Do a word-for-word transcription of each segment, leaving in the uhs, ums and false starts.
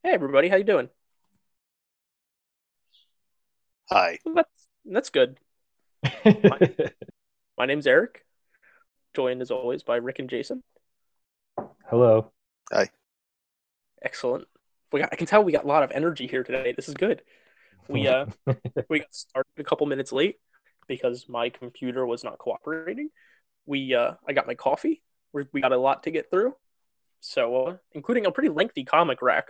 Hey everybody, how you doing? Hi. Well, That's that's good. My my name's Eric, joined as always by Rick and Jason. Hello. Hi. Excellent. We got, I can tell we got a lot of energy here today. This is good. We uh we got started a couple minutes late because my computer was not cooperating. We uh I got my coffee. We we got a lot to get through. So, uh, including a pretty lengthy comic rack.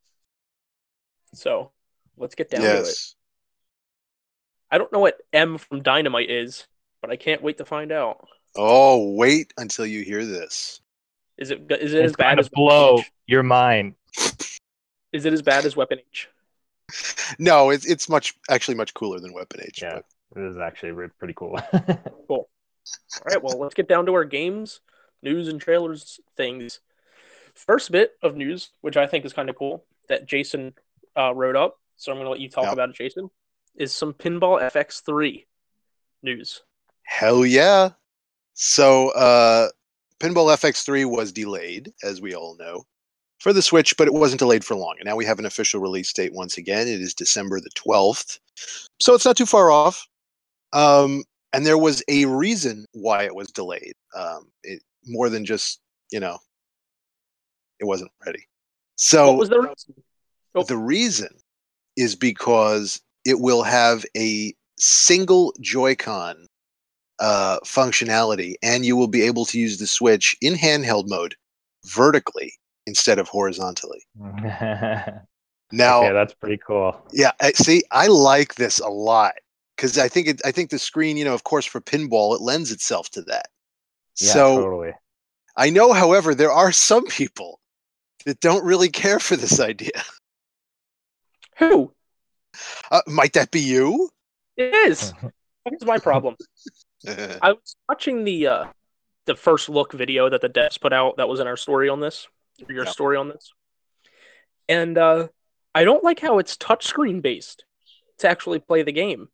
So, let's get down to it. Yes. I don't know what M from Dynamite is, but I can't wait to find out. Oh, wait until you hear this. Is it is it as It's going bad to as Weapon blow H? your mind. Is it as bad as Weapon H? No, it's it's much actually much cooler than Weapon H. Yeah, But this is actually re- pretty cool. Cool. All right, well, let's get down to our games, news, and trailers things. First bit of news, which I think is kind of cool, that Jason uh, wrote up, so I'm going to let you talk yeah, about it, Jason, is some Pinball F X three news. hell yeah. So, uh, Pinball F X three was delayed, as we all know, for the Switch, but it wasn't delayed for long. And now we have an official release date once again. It is December the twelfth, so it's not too far off. Um, and there was a reason why it was delayed. Um, it more than just you know it wasn't ready. What So was the reason? Oh, the reason is because it will have a single Joy-Con uh, functionality, and you will be able to use the Switch in handheld mode vertically instead of horizontally. Okay, Now, that's pretty cool. yeah, I- see, I like this a lot because I think it, I think the screen, you know, of course, for pinball, it lends itself to that. Yeah, So totally. I know, however, there are some people that don't really care for this idea. who? Uh, might that be you? It is. Here's my problem. I was watching the uh, the first look video that the devs put out that was in our story on this, or your Yeah. story on this, and uh, I don't like how it's touchscreen based to actually play the game.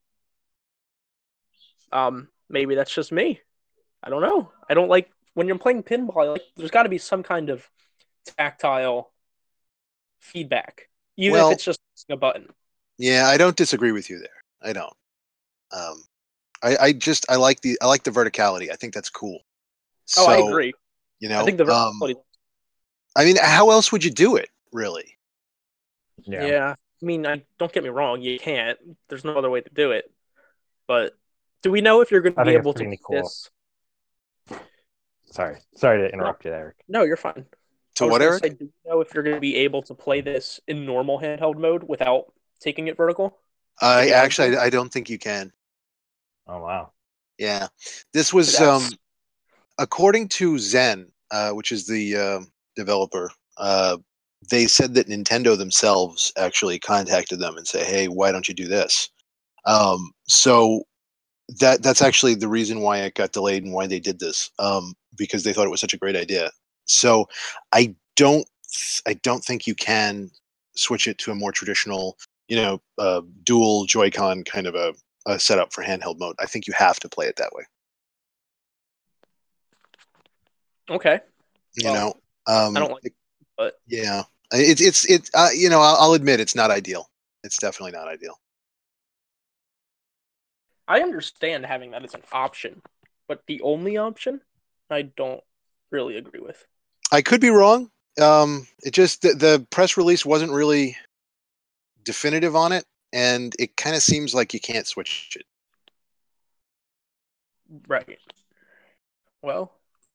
Um, maybe that's just me. I don't know. I don't like when you're playing pinball. Like, there's got to be some kind of tactile feedback, even if Well, it's just a button. yeah, I don't disagree with you there. I don't. Um, I, I just I like the I like the verticality. I think that's cool. Oh, I So agree. you I know, think the um, versatility. I mean, how else would you do it, really? Yeah. Yeah, I mean, I don't get me wrong. You can't. There's no other way to do it. But do we know if you're going to I be think it's able to pretty play cool. this? Sorry. Sorry to No, interrupt you there, Eric. no, you're fine. To I was what, going to say, Eric? do you know if you're going to be able to play this in normal handheld mode without taking it vertical? If I you wanted to? actually I, I don't think you can. Oh, wow. Yeah, this was um That's according to Zen, uh, which is the uh, developer. Uh, they said that Nintendo themselves actually contacted them and say, "Hey, why don't you do this?" Um, so that that's actually the reason why it got delayed and why they did this, um, because they thought it was such a great idea. So I don't I don't think you can switch it to a more traditional, you know, uh, dual Joy-Con kind of a, a setup for handheld mode. I think you have to play it that way. okay. You Well, know, I um, don't like it, but yeah, it's it's it. Uh, you know, I'll, I'll admit it's not ideal. It's definitely not ideal. I understand having that as an option. But the only option, I don't really agree with. I could be wrong. Um, it just the, the press release wasn't really definitive on it, and it kind of seems like you can't switch it. Right. Well,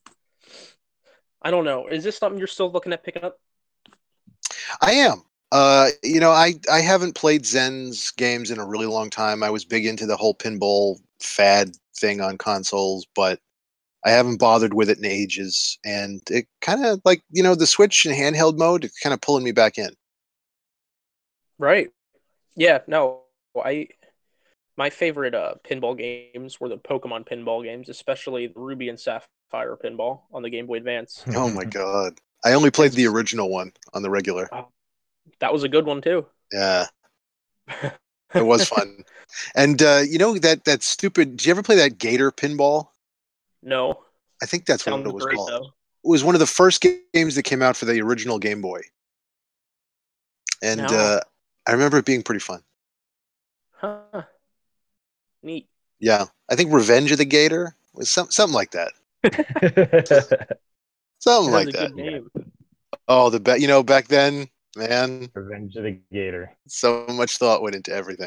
I don't know. Is this something you're still looking at picking up? I am. Uh, you know, I I haven't played Zen's games in a really long time. I was big into the whole pinball fad thing on consoles, but I haven't bothered with it in ages. And it kind of like you know the Switch in handheld mode, it's kind of pulling me back in. Right. Yeah, no. I my favorite uh pinball games were the Pokemon pinball games, especially the Ruby and Sapphire pinball on the Game Boy Advance. Oh my god! I only played And the original one on the regular. uh, that was a good one too. Yeah, it was fun. And uh, you know that that stupid. Did you ever play that Gator pinball? No. I think that's what Sounds it was great called. though. It was one of the first games that came out for the original Game Boy. And No. uh, I remember it being pretty fun. Huh. Neat. Yeah, I think Revenge of the Gator was some, something like that. Something That's like a that. good name. Oh, the be- you know back then, man, Revenge of the Gator. so much thought went into everything.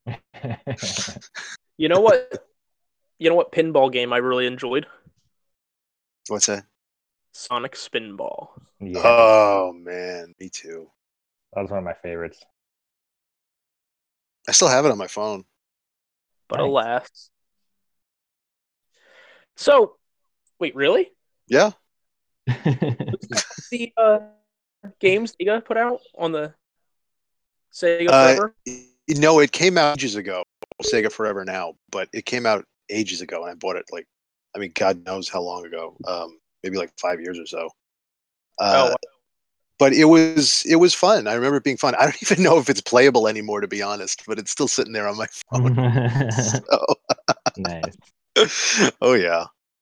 You know what? You know what pinball game I really enjoyed? What's that? Sonic Spinball. Yeah, Oh man, me too. that was one of my favorites. I still have it on my phone. But Nice. alas. So, wait, really? Yeah. The uh, games Sega put out on the Sega Uh, Forever? you know, it came out ages ago. Sega Forever now, but it came out ages ago, and I bought it like, I mean, God knows how long ago. Um, maybe like five years or so. Uh, Oh, but it was it was fun. I remember it being fun. I don't even know if it's playable anymore, to be honest. But it's still sitting there on my phone. So. Nice. Oh yeah,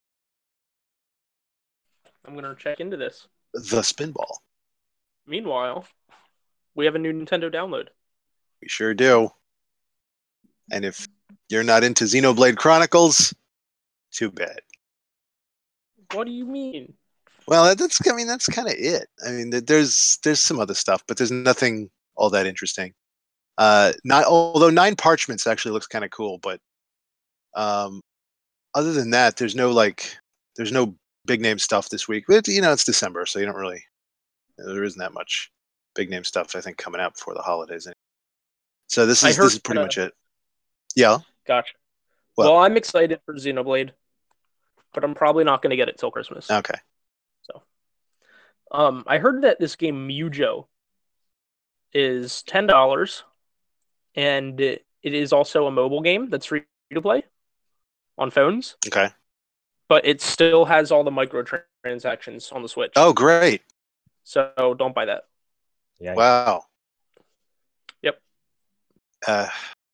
I'm going to check into this. the Spinball. Meanwhile, we have a new Nintendo download. We sure do. And if you're not into Xenoblade Chronicles, too bad. What do you mean? Well, that's I mean that's kind of it. I mean, there's there's some other stuff, but there's nothing all that interesting. Uh, not although Nine Parchments actually looks kind of cool, but um, other than that, there's no like there's no big name stuff this week. But you know, it's December, so you don't really there isn't that much big name stuff I think coming out before the holidays. So this I is heard this is pretty that, uh, much it. Yeah. Gotcha. Well- Well, I'm excited for Xenoblade, but I'm probably not going to get it till Christmas. Okay. So, um, I heard that this game Mujo is ten dollars, and it, it is also a mobile game that's free to play on phones, Okay. but it still has all the microtransactions on the Switch. Oh, great. So don't buy that. Yeah. Wow. Yep. Uh,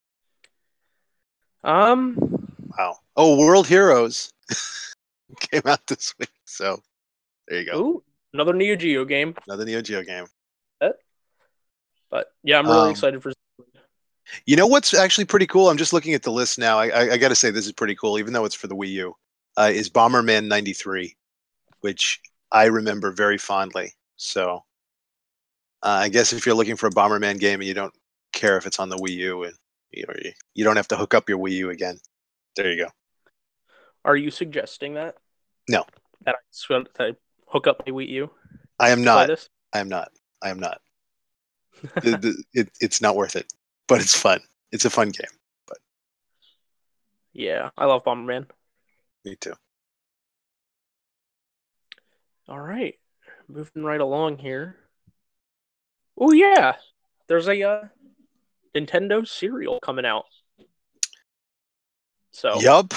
Um. wow. Oh, World Heroes came out this week. So there you go. Ooh, another Neo Geo game. Another Neo Geo game. But yeah, I'm really Um, excited for. You know what's actually pretty cool? I'm just looking at the list now. I, I, I got to say this is pretty cool, even though it's for the Wii U. Uh, is Bomberman ninety-three, which I remember very fondly. So uh, I guess if you're looking for a Bomberman game and you don't care if it's on the Wii U, and you, know, you, you don't have to hook up your Wii U again, there you go. Are you suggesting that? No. That I, sw- that I hook up my Wii U? I am to play not. this? I am not. I am not. the, the, it, it's not worth it, but it's fun. It's a fun game. But Yeah, I love Bomberman. me too. All right, moving right along here. Oh yeah, there's a uh, Nintendo cereal coming out. So Yup.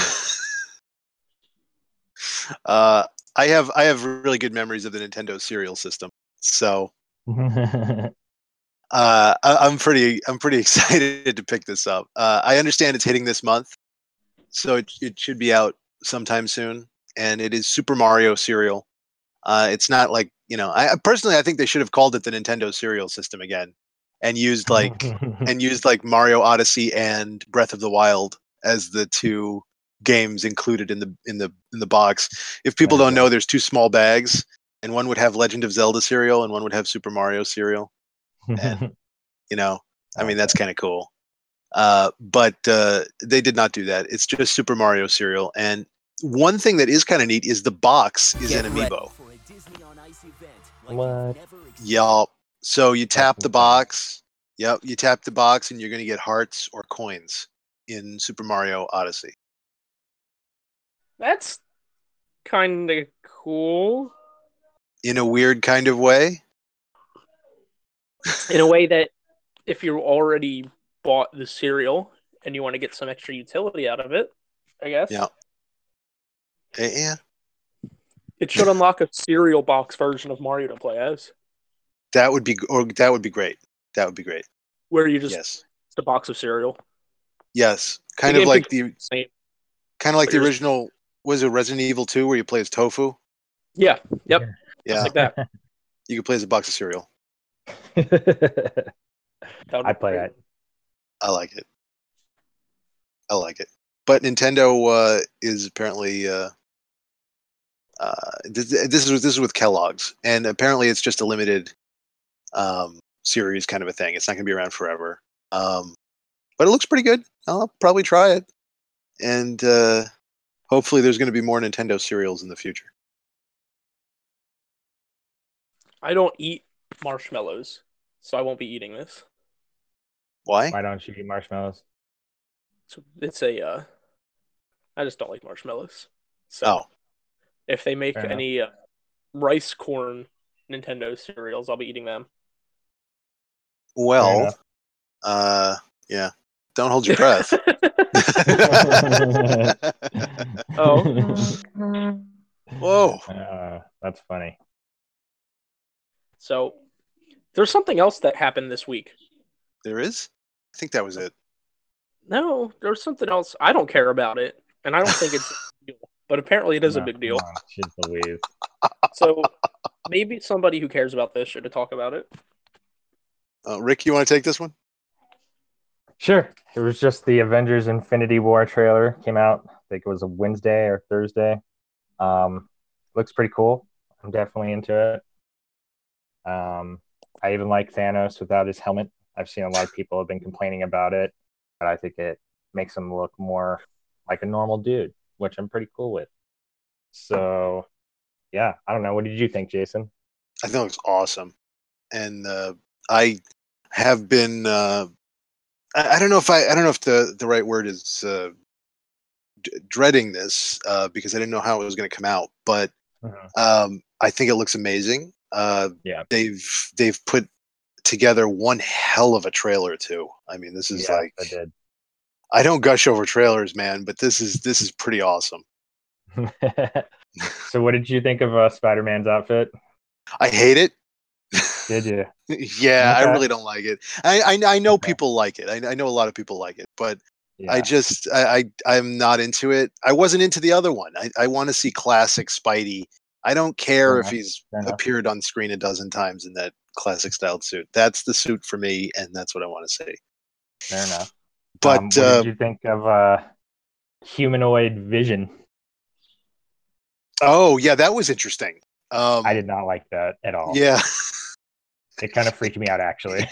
uh, I have I have really good memories of the Nintendo cereal system. So uh, I, I'm pretty I'm pretty excited to pick this up. Uh, I understand it's hitting this month, so it it should be out sometime soon. And it is Super Mario cereal. Uh, it's not like you know. I personally I think they should have called it the Nintendo cereal system again, and used like and used like Mario Odyssey and Breath of the Wild as the two games included in the in the in the box. If people There you don't go. know, there's two small bags, and one would have Legend of Zelda cereal, and one would have Super Mario cereal. And you know, I mean, that's kind of cool. Uh, but uh, they did not do that. It's just Super Mario cereal. And one thing that is kind of neat is the box is Get an ready amiibo. for a Disney on Ice event like What? you've never experienced. Yup. So you tap the insane. box. Yep, you tap the box, and you're going to get hearts or coins in Super Mario Odyssey. that's kind of cool In a weird kind of way. in a way that if you already bought the cereal and you want to get some extra utility out of it, I guess. Yeah. Eh, Yeah. It should unlock a cereal box version of Mario to play as, That would be or that would be great. That would be great. where you just Yes. it's a box of cereal. Yes. Kind The of game like can- the Same. kind of like but the you're- original was it Resident Evil two where you play as Tofu? Yeah. Yep. Yeah. Just like that. You could play as a box of cereal. That would I be play great. it. I like it. I like it. But Nintendo uh, is apparently uh, uh, this, this is this is with Kellogg's, and apparently it's just a limited um, series kind of a thing. It's not going to be around forever. Um, but it looks pretty good. I'll probably try it, and uh, hopefully there's going to be more Nintendo cereals in the future. I don't eat marshmallows, so I won't be eating this. Why? Why don't you eat marshmallows? So it's a, uh, I just don't like marshmallows. So Oh, if they make Fair enough. any uh, rice corn Nintendo cereals, I'll be eating them. well, enough. uh, yeah. Don't hold your breath. Oh. Whoa. Uh, that's funny. So there's something else that happened this week. There is? I think that was it. No, there's something else. I don't care about it, and I don't think it's a big deal. But apparently it is a No, big deal. come on, Jeez Louise. So maybe somebody who cares about this should talk about it. Uh, Rick, you want to take this one? Sure. It was just the Avengers Infinity War trailer came out. I think it was a Wednesday or Thursday. Um, looks pretty cool. I'm definitely into it. Um, I even like Thanos without his helmet. I've seen a lot of people have been complaining about it, but I think it makes him look more like a normal dude, which I'm pretty cool with. So, yeah, I don't know. What did you think, Jason? I think it was awesome. And uh, I have been uh, I, I don't know if I I don't know if the, the right word is uh, d- dreading this uh, because I didn't know how it was going to come out, but Mhm. um, I think it looks amazing. Uh, Yeah. they've they've put together one hell of a trailer too. I mean, this is Yeah, like I did. I don't gush over trailers, man, but this is this is pretty awesome. So, what did you think of uh, Spider-Man's outfit? I hate it. Did you? Yeah, I Okay. really don't like it. I I, I know Okay. people like it. I, I know a lot of people like it, but I Yeah. just I, I I'm not into it. I wasn't into the other one. I, I want to see classic Spidey. I don't care Fair if enough. he's Fair enough. appeared on screen a dozen times in that classic styled suit. That's the suit for me, and that's what I want to see. Fair enough. But Um, what uh, did you think of uh, humanoid Vision? oh yeah, that was interesting. Um, I did not like that at all. yeah. It kind of freaked me out, actually.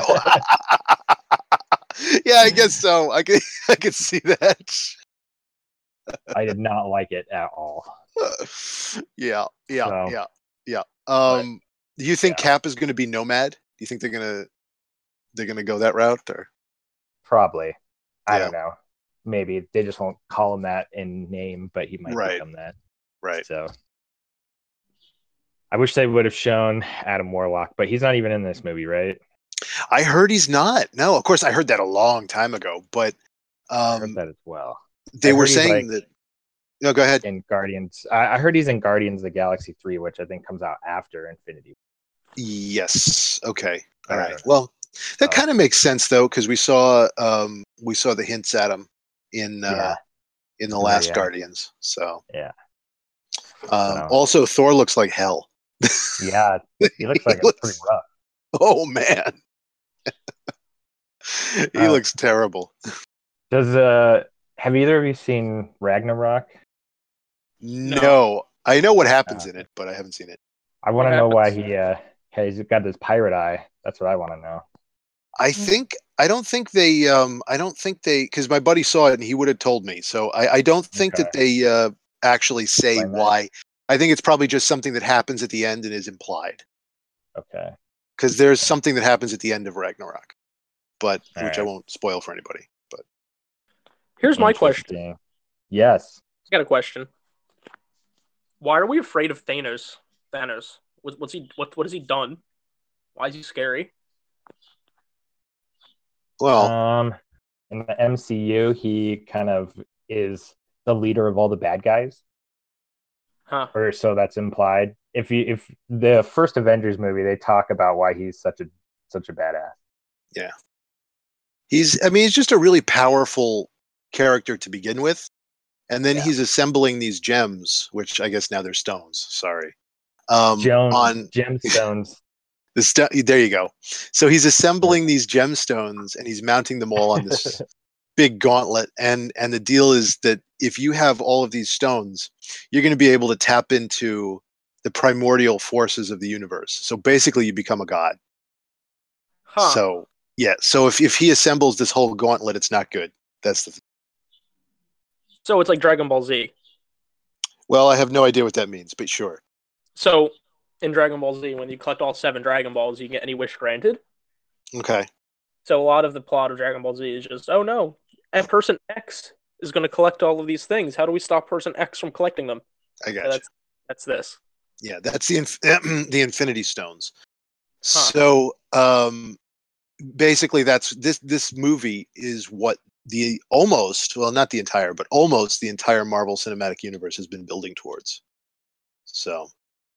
Yeah, I guess so. I could I could see that. I did not like it at all. yeah, yeah, So, yeah, yeah. but Um, do you think yeah. Cap is going to be Nomad? Do you think they're gonna they're gonna go that route, or probably. I Yeah. don't know. Maybe they just won't call him that in name, but he might Right. become that. right? So I wish they would have shown Adam Warlock, but he's not even in this movie, right? I heard he's not. No, of course I heard that a long time ago, but I heard um, that as well. they I were heard he's, saying like, that. No, go ahead. in Guardians. I, I heard he's in Guardians of the Galaxy three, which I think comes out after Infinity. Yes. Okay. But All I right. don't know. Well, that So- kind of makes sense though, because we saw um, we saw the hints at him in uh, Yeah. in the The very last end. Guardians. So Yeah. um, So- also Thor looks like hell. Yeah, he looks like it's pretty rough. Oh man, he Uh, looks terrible. Does uh have either of you seen Ragnarok? No. I know what happens in it, but I haven't seen it. I want to What know why happens? he uh he's got this pirate eye. That's what I want to know. I think I don't think they um I don't think they because my buddy saw it and he would have told me. So I, I don't think that they uh actually say Explain that. why. I think it's probably just something that happens at the end and is implied. Okay. Because there's something that happens at the end of Ragnarok, but All which I right. won't spoil for anybody. But Here's my question. Interesting. Yes. I got a question. Why are we afraid of Thanos? Thanos. What, what's he? What? What has he done? Why is he scary? well, Um in the M C U, he kind of is the leader of all the bad guys, Huh? or so that's implied. If you if the first Avengers movie, they talk about why he's such a such a badass. he's I mean he's just a really powerful character to begin with, and then Yeah. he's assembling these gems, which I guess now they're stones. Sorry. Um, Jones on gemstones. The st- there you go. So he's assembling these gemstones and he's mounting them all on this big gauntlet. And and the deal is that if you have all of these stones, you're going to be able to tap into the primordial forces of the universe. So basically, you become a god. Huh. So yeah. So if if he assembles this whole gauntlet, it's not good. That's the. Th- So it's like Dragon Ball Z. well, I have no idea what that means, but sure. So in Dragon Ball Z, when you collect all seven Dragon Balls, you get any wish granted. Okay. So a lot of the plot of Dragon Ball Z is just, oh no, and person X is going to collect all of these things. How do we stop person X from collecting them? I got So you. that's that's this. Yeah, that's the inf- the Infinity Stones. Huh. So um, basically, that's this this movie is what the almost well, not the entire, but almost the entire Marvel Cinematic Universe has been building towards. So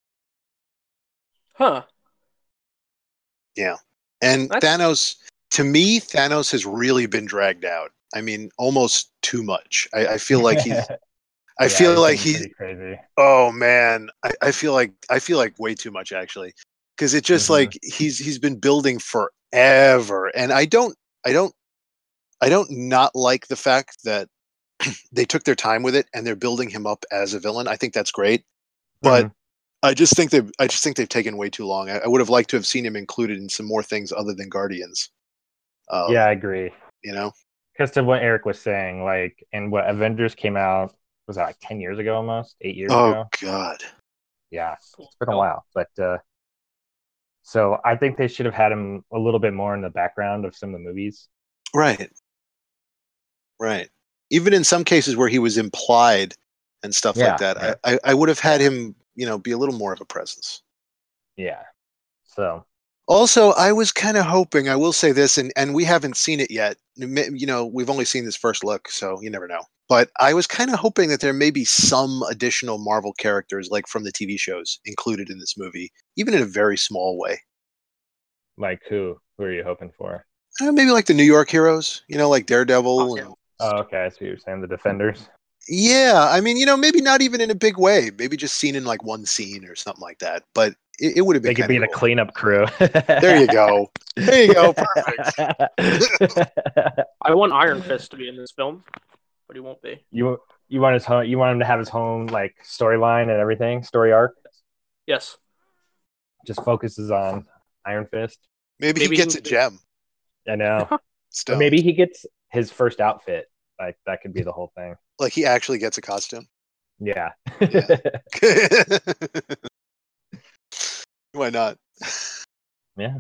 Huh. yeah, and That's- Thanos. To me, Thanos has really been dragged out. I mean, almost too much. I, I feel like he's. I Yeah, feel he's like been he's. pretty crazy. Oh man, I, I feel like I feel like way too much actually, because it just Mhm. like he's he's been building forever, and I don't I don't I don't not like the fact that they took their time with it and they're building him up as a villain. I think that's great, but Mhm. I just think they I just think they've taken way too long. I, I would have liked to have seen him included in some more things other than Guardians. Um, Yeah, I agree. you know. Because to what Eric was saying, like, and what Avengers came out, was that like ten years ago almost? Eight years Oh ago? God. Yeah, it's been a while. But uh, so I think they should have had him a little bit more in the background of some of the movies. Right. Right. Even in some cases where he was implied and stuff Yeah, like that, yeah. I, I, I would have had him, you know, be a little more of a presence. Yeah. So, Also, I was kind of hoping, I will say this, and, and we haven't seen it yet. You know, we've only seen this first look, so you never know. But I was kind of hoping that there may be some additional Marvel characters, like from the T V shows, included in this movie, even in a very small way. like, who? Who are you hoping for? Uh, maybe like the New York heroes, you know, like Daredevil. Oh, yeah. And, Oh, okay. I see what you're saying. The Defenders. yeah, I mean, you know, maybe not even in a big way. Maybe just seen in like one scene or something like that. But it, it would have been They could kind be of the cool. cleanup crew. There you go. There you go. Perfect. I want Iron Fist to be in this film, but he won't be. you you want his home, you want him to have his own like storyline and everything, story arc. Yes. Just focuses on Iron Fist. Maybe, Maybe he gets he- a gem. I know. Or Stone. maybe he gets his first outfit. Like that could be the whole thing. Like he actually gets a costume. Yeah. Yeah. Why not? Yeah.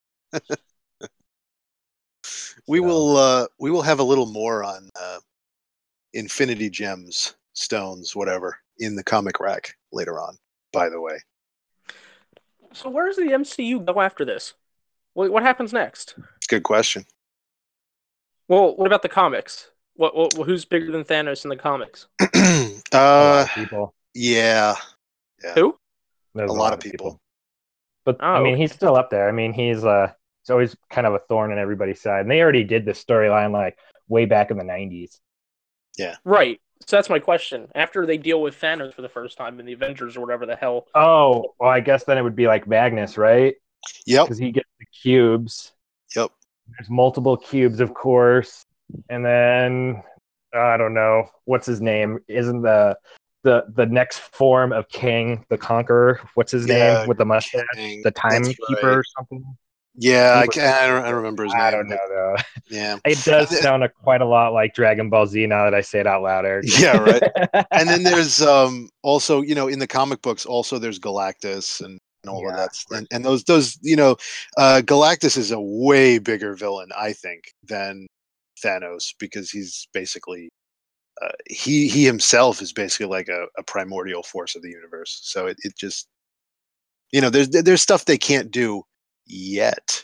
We So, will uh we will have a little more on uh Infinity Gems, stones, whatever, in the comic rack later on, by the way. So where does the M C U go after this? What what happens next? Good question. Well, what about the comics? What, what who's bigger than Thanos in the comics? a lot uh of people. yeah. Who? There's A lot of people. But Oh, I mean, okay. he's still up there. I mean, he's uh, he's always kind of a thorn in everybody's side. And they already did this storyline like way back in the nineties. Right. So that's my question. After they deal with Thanos for the first time in the Avengers or whatever the hell. Oh, well, I guess then it would be like Magnus, right? Yep. Because he gets the cubes. Yep. There's multiple cubes, of course. And then I don't know what's his name. Isn't the the the next form of King the Conqueror? What's his Yeah, name with the mustache? King. The That's Timekeeper right. or something? Yeah, He I, was- can't, I, don't, I don't remember his name. I don't but- know though. Yeah. It does And then- sound a, quite a lot like Dragon Ball Z now that I say it out loud, Eric. Yeah, right. And then there's um also, you know, in the comic books also there's Galactus and, and all of Yeah. that. And and those those, you know, uh Galactus is a way bigger villain, I think, than Thanos, because he's basically uh, he he himself is basically like a, a primordial force of the universe. So it, it just, you know, there's there's stuff they can't do yet.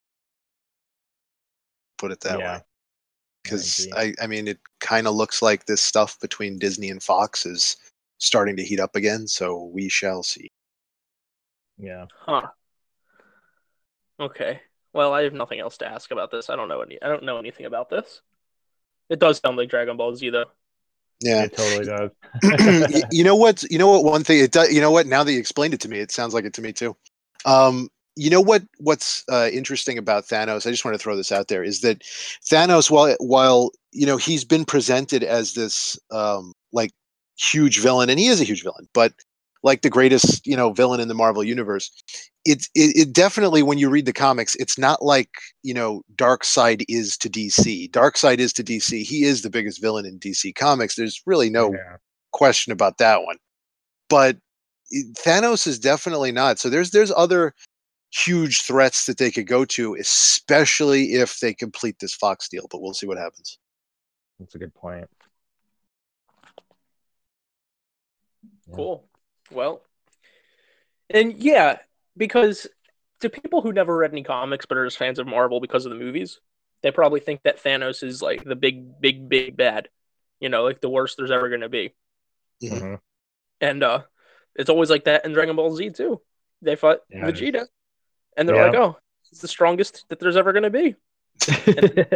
Put it that Yeah. way. Because agree. I, I mean, it kind of looks like this stuff between Disney and Fox is starting to heat up again. So we shall see. Yeah. Huh. Okay. Well, I have nothing else to ask about this. I don't know any. I don't know anything about this. It does sound like Dragon Ball Z, though. Yeah. It totally does. Y- you know what? You know what? One thing it does. You know what? Now that you explained it to me, it sounds like it to me too. Um, you know what? What's uh, interesting about Thanos? I just want to throw this out there is that Thanos, while while you know he's been presented as this um, like huge villain, and he is a huge villain, but like the greatest you know villain in the Marvel universe, it's it, it definitely when you read the comics, it's not like you know Darkseid is to D C. Darkseid is to D C. He is the biggest villain in D C Comics. There's really no Yeah. question about that one. But Thanos is definitely not. So there's there's other huge threats that they could go to, especially if they complete this Fox deal. But we'll see what happens. That's a good point. Yeah. Cool. Well, and yeah, because to people who never read any comics but are just fans of Marvel because of the movies, they probably think that Thanos is like the big, big, big bad. You know, like the worst there's ever going to be. Mm-hmm. And uh, it's always like that in Dragon Ball Z too. They fought Yeah. Vegeta, and they're Yeah. like, "Oh, it's the strongest that there's ever going to be." And,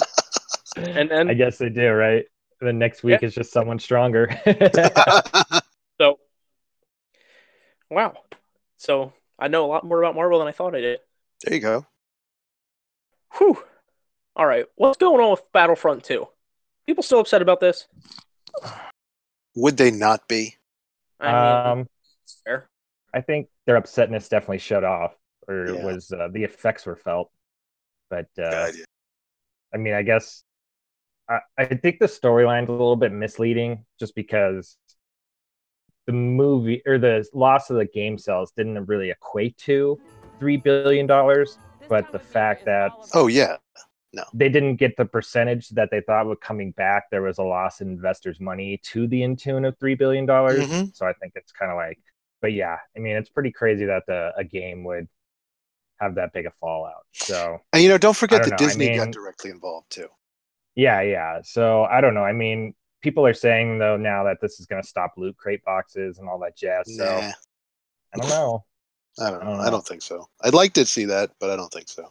and then, I guess they do, right? The next week Yeah. is just someone stronger. so, wow. So I know a lot more about Marvel than I thought I did. There you go. Whew. All right, what's going on with Battlefront two? People still upset about this? Would they not be? I mean, um, it's fair. I think their upsetness definitely shut off, or Yeah. was uh, the effects were felt. But uh, Good idea. I mean, I guess I, I think the storyline's a little bit misleading, just because the movie or the loss of the game sales didn't really equate to three billion dollars, but the fact that Oh yeah. they didn't get the percentage that they thought was coming back, there was a loss in investors' money to the in tune of three billion dollars. Mhm. So I think it's kind of like, but yeah, I mean, it's pretty crazy that the a game would have that big a fallout. So And you know, don't I forget don't that know. I Disney got mean, directly involved too. yeah, yeah. So I don't know. I mean, people are saying though now that this is going to stop loot crate boxes and all that jazz. So Nah, I don't know. I don't I know. don't I know. don't think so. I'd like to see that, but I don't think so.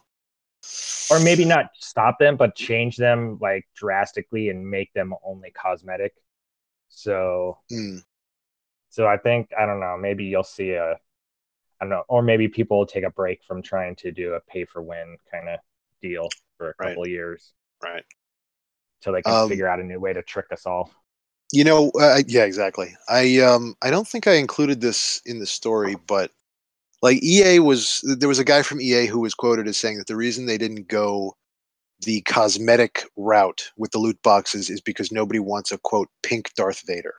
Or maybe not stop them, but change them like drastically and make them only cosmetic. So, Hmm. so I think I don't know. Maybe you'll see a, I don't know, or maybe people will take a break from trying to do a pay for win kind of deal for a Right. couple of years Right. till they can Um, figure out a new way to trick us all. You know, uh, yeah, exactly. I um, I don't think I included this in the story, but like E A was, there was a guy from E A who was quoted as saying that the reason they didn't go the cosmetic route with the loot boxes is because nobody wants a quote pink Darth Vader.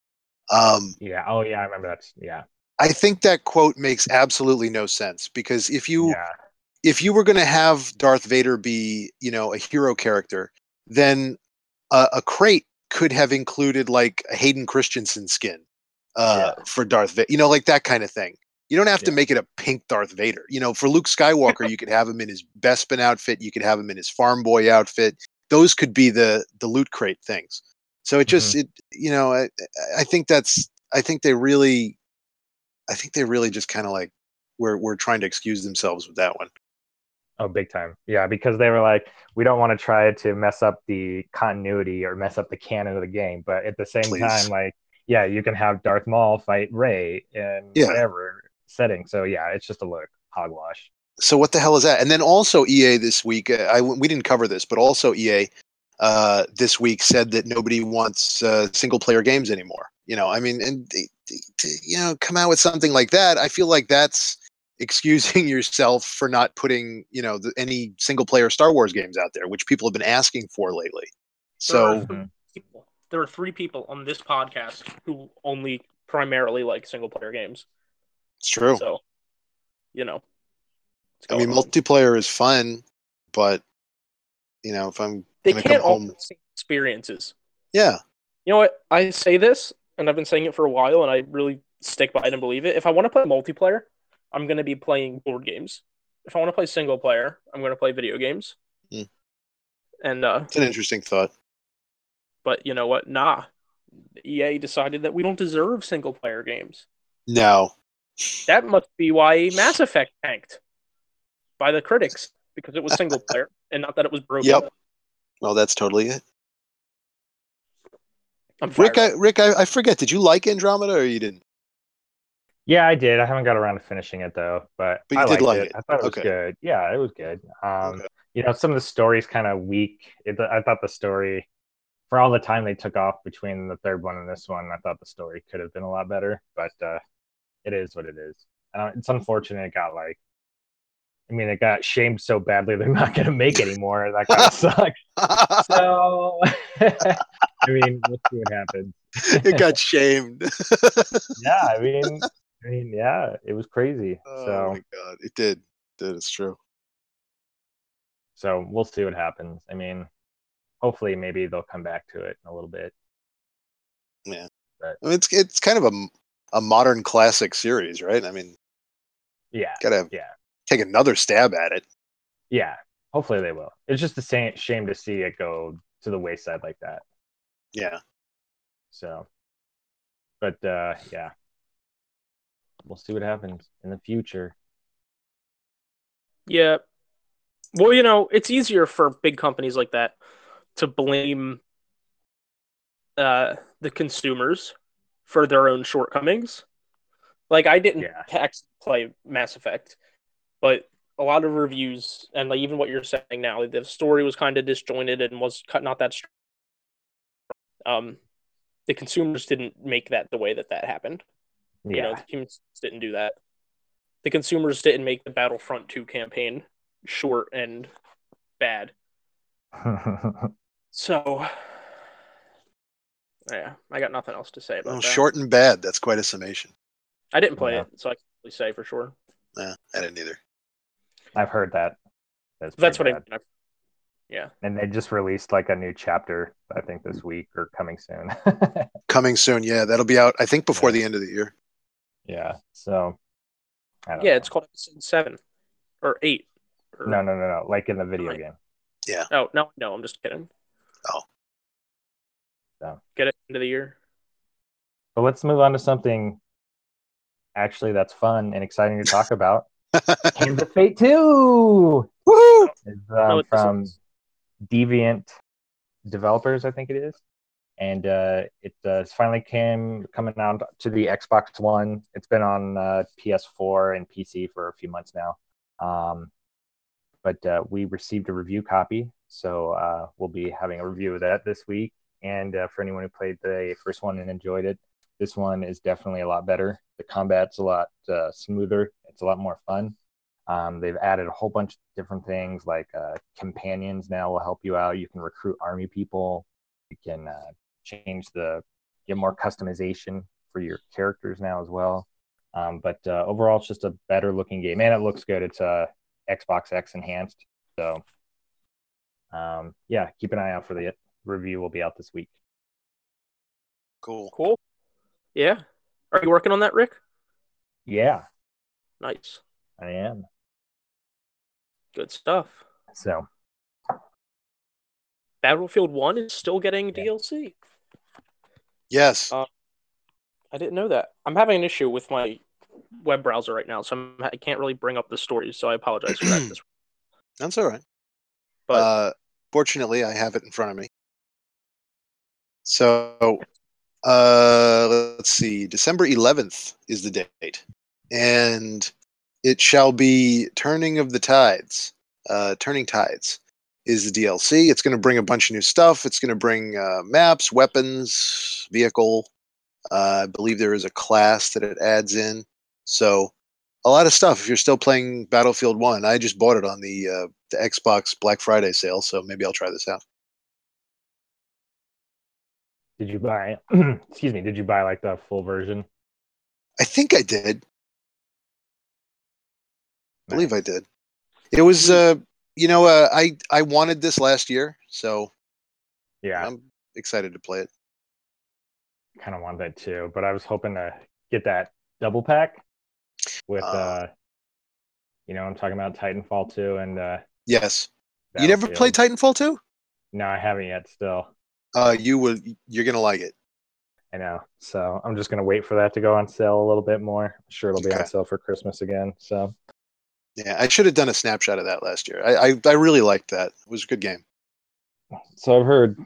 Um, Yeah. Oh yeah, I remember that. Yeah. I think that quote makes absolutely no sense because if you Yeah. if you were going to have Darth Vader be, you know, a hero character, then a, a crate could have included like a Hayden Christensen skin uh, Yeah. for Darth Vader, you know, like that kind of thing. You don't have to Yeah. make it a pink Darth Vader. You know, for Luke Skywalker, you could have him in his Bespin outfit. You could have him in his farm boy outfit. Those could be the the loot crate things. So it just, it, you know, I, I think that's, I think they really, I think they really just kind of like, were, were trying to excuse themselves with that one. Oh, big time. Yeah, because they were like, we don't want to try to mess up the continuity or mess up the canon of the game, but at the same Please. time, like, yeah, you can have Darth Maul fight Rey in Yeah. whatever setting. So yeah, it's just a look hogwash. So what the hell is that? And then also E A this week, uh, I we didn't cover this, but also E A uh, this week said that nobody wants uh, single player games anymore. You know, I mean, and they, they, to, you know, come out with something like that, I feel like that's excusing yourself for not putting, you know, the, any single player Star Wars games out there, which people have been asking for lately. There are So three people. There are three people on this podcast who only primarily like single player games. it's true. So, you know, what's I mean, going on. multiplayer is fun, but you know, if I'm They gonna come can't home, offer the same experiences. yeah, You know what? I say this, and I've been saying it for a while, and I really stick by it and believe it. If I want to play multiplayer, I'm going to be playing board games. If I want to play single player, I'm going to play video games. Mm. And uh, it's an interesting thought. but you know what? Nah, E A decided that we don't deserve single player games. No, That must be why Mass Effect tanked by the critics, because it was single player and not that it was broken. Yep. Well, that's totally it. I'm fired Rick, I, up. Rick, I, I forget. Did you like Andromeda or you didn't? Yeah, I did. I haven't got around to finishing it though, but But I you did liked like it. it. I thought it was Okay. good. Yeah, it was good. Um, Okay. you know, some of the story's kind of weak. It, I thought the story, for all the time they took off between the third one and this one, I thought the story could have been a lot better. But uh, it is what it is. Uh, it's unfortunate it got like, I mean, it got shamed so badly they're not going to make anymore. That kind of sucks. So, I mean, we'll see what happens. It got shamed. Yeah, I mean, I mean, yeah, it was crazy. Oh So, my god, it did. It did. It's true. so we'll see what happens. I mean, hopefully, maybe they'll come back to it in a little bit. Yeah. But I mean, it's it's kind of a a modern classic series, right? I mean, yeah, gotta yeah, take another stab at it. yeah. Hopefully, they will. It's just a sa- shame to see it go to the wayside like that. Yeah. So, but uh, yeah, we'll see what happens in the future. Yeah. Well, you know, it's easier for big companies like that to blame uh, the consumers for their own shortcomings. Like, I didn't Yeah. actually play Mass Effect, but a lot of reviews and like even what you're saying now, the story was kind of disjointed and was not that strong. Um, the consumers didn't make that the way that that happened. You know, Yeah. the humans didn't do that. The consumers didn't make the Battlefront two campaign short and bad. So, yeah, I got nothing else to say Oh, about that. short and bad. That's quite a summation. I didn't play Yeah. it, so I can't really say for sure. Yeah, I didn't either. I've heard that. That's That's pretty what bad. I mean. Yeah. And they just released like a new chapter, I think this week or coming soon. Coming soon. Yeah, that'll be out. I think before Yeah. the end of the year. Yeah. So I don't Yeah, know. it's called episode seven or eight. Or No, no, no, no. Like in the video nine. game. Yeah. Oh, no, no, I'm just kidding. Oh. So, Get it into the year. but let's move on to something actually that's fun and exciting to talk about. Hands of Fate two Woohoo! is No, um, it doesn't. from Deviant Developers, I think it is. And uh, it uh, finally came coming out to the Xbox One. It's been on uh, P S four and P C for a few months now. Um, but uh, we received a review copy, so uh, we'll be having a review of that this week. And uh, for anyone who played the first one and enjoyed it, this one is definitely a lot better. The combat's a lot uh, smoother. It's a lot more fun. Um, they've added a whole bunch of different things like uh, companions now will help you out. You can recruit army people. You can uh, change the get more customization for your characters now as well. Um, but uh, overall, it's just a better looking game, and it looks good. It's a uh, Xbox X enhanced, so um, yeah, keep an eye out for the review. Will be out this week. Cool. Cool. Yeah. Are you working on that, Rick? Yeah, Nice. I am. Good stuff. So Battlefield one is still getting yeah. D L C. Yes. Uh, I didn't know that. I'm having an issue with my web browser right now, so I'm, I can't really bring up the stories, so I apologize for that. This, That's all right. but Uh, fortunately, I have it in front of me. So, uh, let's see. December eleventh is the date. And it shall be Turning of the Tides. Uh, Turning Tides is the D L C. It's going to bring a bunch of new stuff. It's going to bring uh, maps, weapons, vehicle. Uh, I believe there is a class that it adds in. So, a lot of stuff if you're still playing Battlefield one. I just bought it on the uh, the Xbox Black Friday sale, so maybe I'll try this out. Did you buy? Excuse me. Did you buy like the full version? I think I did. I believe I Nice. did. It was, uh, you know, uh, I I wanted this last year, so Yeah, I'm excited to play it. kind of wanted that too, but I was hoping to get that double pack with, Uh, uh, you know, I'm talking about Titanfall two and uh, yes. You never played Battlefield. Titanfall two? No, I haven't yet. Still, Uh, you would. You're gonna like it. I know. So I'm just gonna wait for that to go on sale a little bit more. I'm sure it'll be Okay. on sale for Christmas again. So Yeah, I should have done a snapshot of that last year. I I, I really liked that. It was a good game. so I've heard.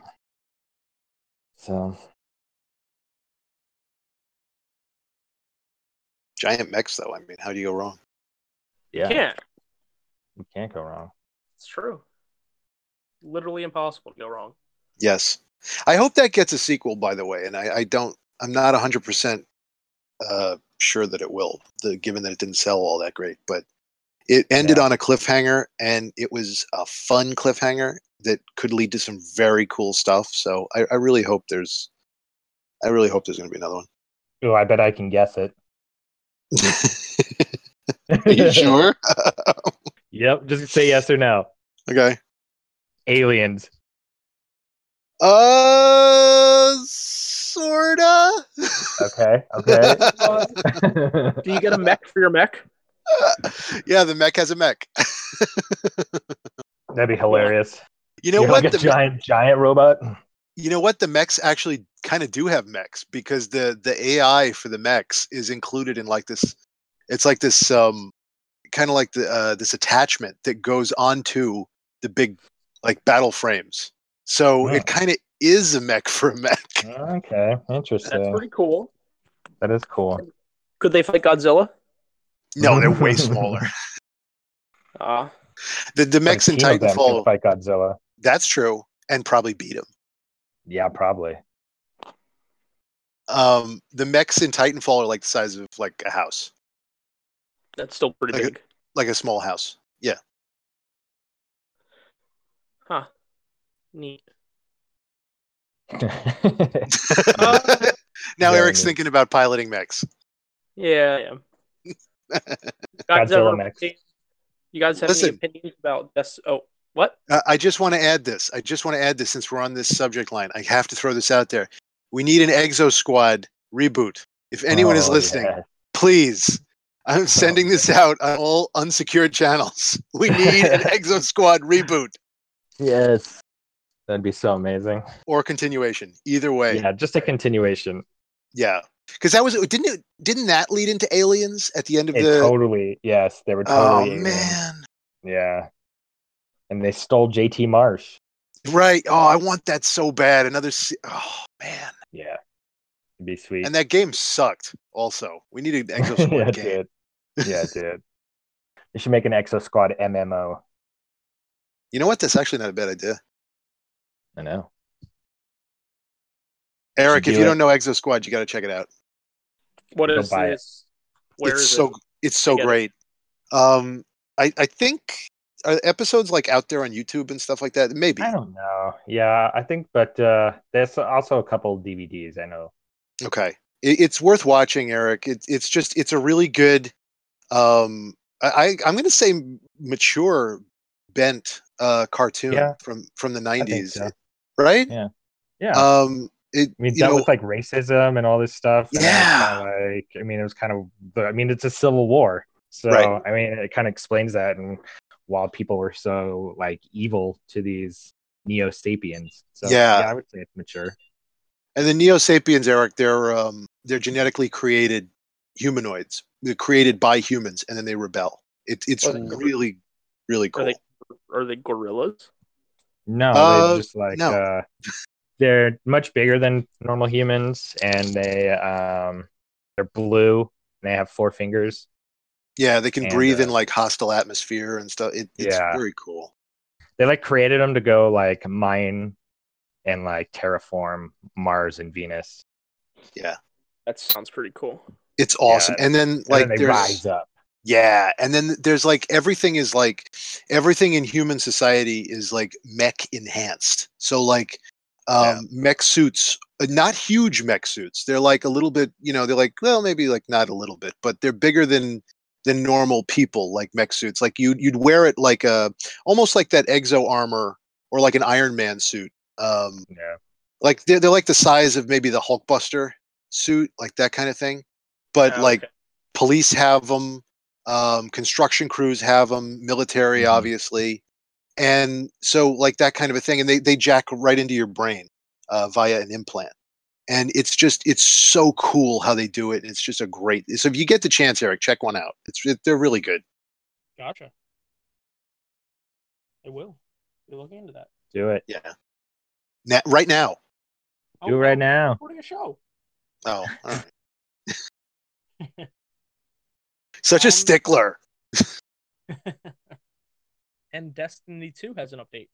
So Giant mechs, though. I mean, how do you go wrong? Yeah, Yeah, you can't go wrong. it's true. Literally impossible to go wrong. Yes. I hope that gets a sequel, by the way. And I, I don't, I'm not one hundred percent uh, sure that it will, the, given that it didn't sell all that great. But it ended Yeah. on a cliffhanger, and it was a fun cliffhanger that could lead to some very cool stuff. So I, I really hope there's, I really hope there's going to be another one. Oh, I bet I can guess it. Are you sure? Yep. Just say yes or no. Okay. Aliens. Uh, sorta. Okay. Okay. Do you get a mech for your mech? Yeah, the mech has a mech. That'd be hilarious. You know You're what? like a The me- giant, giant robot. you know what? The mechs actually kind of do have mechs because the the A I for the mechs is included in like this. It's like this um kind of like the uh, this attachment that goes onto the big like battle frames. So Hmm. it kind of is a mech for a mech. Okay. That's Interesting. pretty cool. That is cool. Could they fight Godzilla? No, they're way smaller. Uh, The the But a mechs in team of them can Titanfall. fight Godzilla. That's true, and probably beat him. Yeah, probably. Um, the mechs in Titanfall are like the size of like a house, that's still pretty Like a- big. like a small house. Yeah. Huh. Neat. now Very Eric's neat. thinking about piloting mechs. Yeah, yeah. You guys Godzilla ever- mechs. You guys have Listen. any opinions about this? Oh, what? Uh, I just want to add this. I just want to add this since we're on this subject line. I have to throw this out there. We need an Exo Squad reboot. If anyone is Oh, listening, yeah. please. I'm sending this out on all unsecured channels. We need an Exo Squad reboot Yes. That'd be so amazing. or continuation. Either way. Yeah, just a continuation. Yeah. Because that was didn't it didn't that lead into Aliens at the end of It the totally, yes, they were Oh totally aliens. man. Yeah. And they stole J T Marsh. Right. Oh, I want that so bad. Another se- Oh man. Yeah. It'd be sweet. And that game sucked also. We need an Exo Squad yeah, it game. did. Yeah, it did. They should make an Exo Squad M M O. You know what? That's actually not a bad idea. I know. Eric, Should if do you it. don't know Exo Squad, you got to check it out. What Go is buy it. this? Where it's is so it? it's so get it. great. Um, I I think are episodes like out there on YouTube and stuff like that. Maybe. I don't know. Yeah, I think, but uh, there's also a couple D V Ds. I know. Okay, it, it's worth watching, Eric. It, it's just it's a really good. Um, I I- I'm going to say mature, bent uh cartoon Yeah. from from the I think nineties, so. right? Yeah. Yeah. Um, it I mean, you dealt know with like racism and all this stuff. And Yeah. Kind of like, I mean, it was kind of, I mean, it's a civil war. So, Right. I mean, it kind of explains that. And while people were so like evil to these Neo Sapiens. So, Yeah. yeah, I would say it's mature. and the Neo Sapiens, Eric, they're um they're genetically created humanoids. They're created by humans, and then they rebel. It, it's Are they- really really Are cool. they are they gorillas? No, Uh, they're just like, no. uh, they're much bigger than normal humans. And they, um, they're blue. And they have four fingers. Yeah, they can And, breathe in uh, like hostile atmosphere and stuff. It, it's Yeah. very cool. They like created them to go like mine and like terraform Mars and Venus. That sounds pretty cool. It's awesome. Yeah. And then And like then they there's rise up. yeah, and then there's like everything is like everything in human society is like mech enhanced. So like um Yeah. mech suits, uh, not huge mech suits. They're like a little bit, you know, they're like well maybe like not a little bit, but they're bigger than than normal people like mech suits. Like you you'd wear it like a almost like that exo armor or like an Iron Man suit. Um Yeah. like they're, they're like the size of maybe the Hulkbuster suit, like that kind of thing. But Ah, like okay. police have them, um, construction crews have them, military Mhm. obviously, and so like that kind of a thing. And they they jack right into your brain uh, via an implant, and it's just it's so cool how they do it. And it's just a great. So if you get the chance, Eric, check one out. It's it, they're really good. Gotcha. I will. We're looking into that. Do it. Yeah, Na- right now. Do it right now. Recording a show. Oh, all right. Such a Um, stickler. And Destiny two has an update.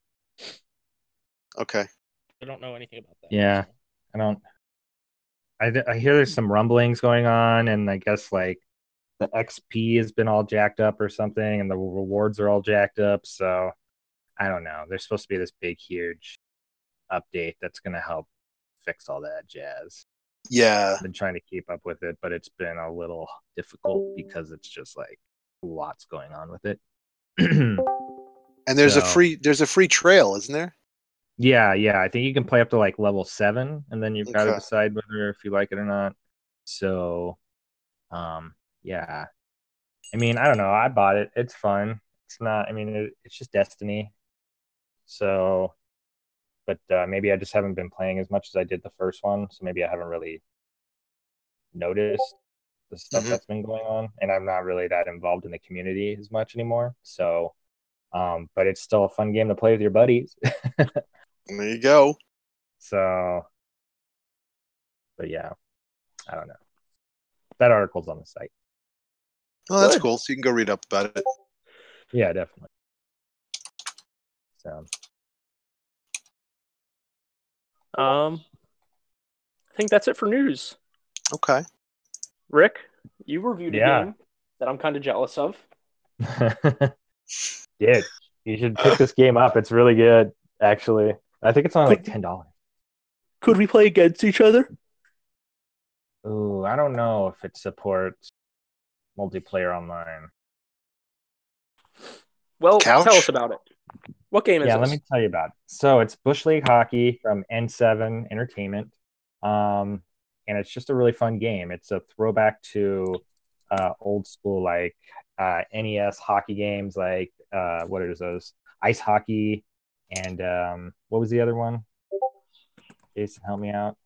Okay. I don't know anything about that. Yeah, so. I don't. I I hear there's some rumblings going on, and I guess like the X P has been all jacked up or something, and the rewards are all jacked up. So I don't know. There's supposed to be this big, huge update that's going to help fix all that jazz. Yeah. I've been trying to keep up with it, but it's been a little difficult because it's just like lots going on with it. And there's a So- free there's a free trail, isn't there? Yeah, yeah. I think you can play up to like level seven, and then you've got to Okay. decide whether if you like it or not. So, um, yeah. I mean, I don't know. I bought it. It's fun. It's not. I mean, it, it's just Destiny. So, but uh, maybe I just haven't been playing as much as I did the first one. So maybe I haven't really noticed the stuff Mhm. that's been going on, and I'm not really that involved in the community as much anymore. So, um, but it's still a fun game to play with your buddies. There you go. So, but yeah, I don't know. That article's on the site. Oh, that's Good. cool. So you can go read up about it. Yeah, definitely. So, Um, I think that's it for news. Okay. Rick, you reviewed Yeah. a game that I'm kind of jealous of. dude, you should pick this game up. It's really good, actually. I think it's only like ten dollars. Could we play against each other? Ooh, I don't know if it supports multiplayer online. Well, Couch? tell us about it. What game is Yeah, this? let me tell you about it. So it's Bush League Hockey from N seven Entertainment. Um, and it's just a really fun game. It's a throwback to uh, old school, like uh, N E S hockey games, like uh, what are those? Ice hockey. And um, what was the other one? Jason, help me out.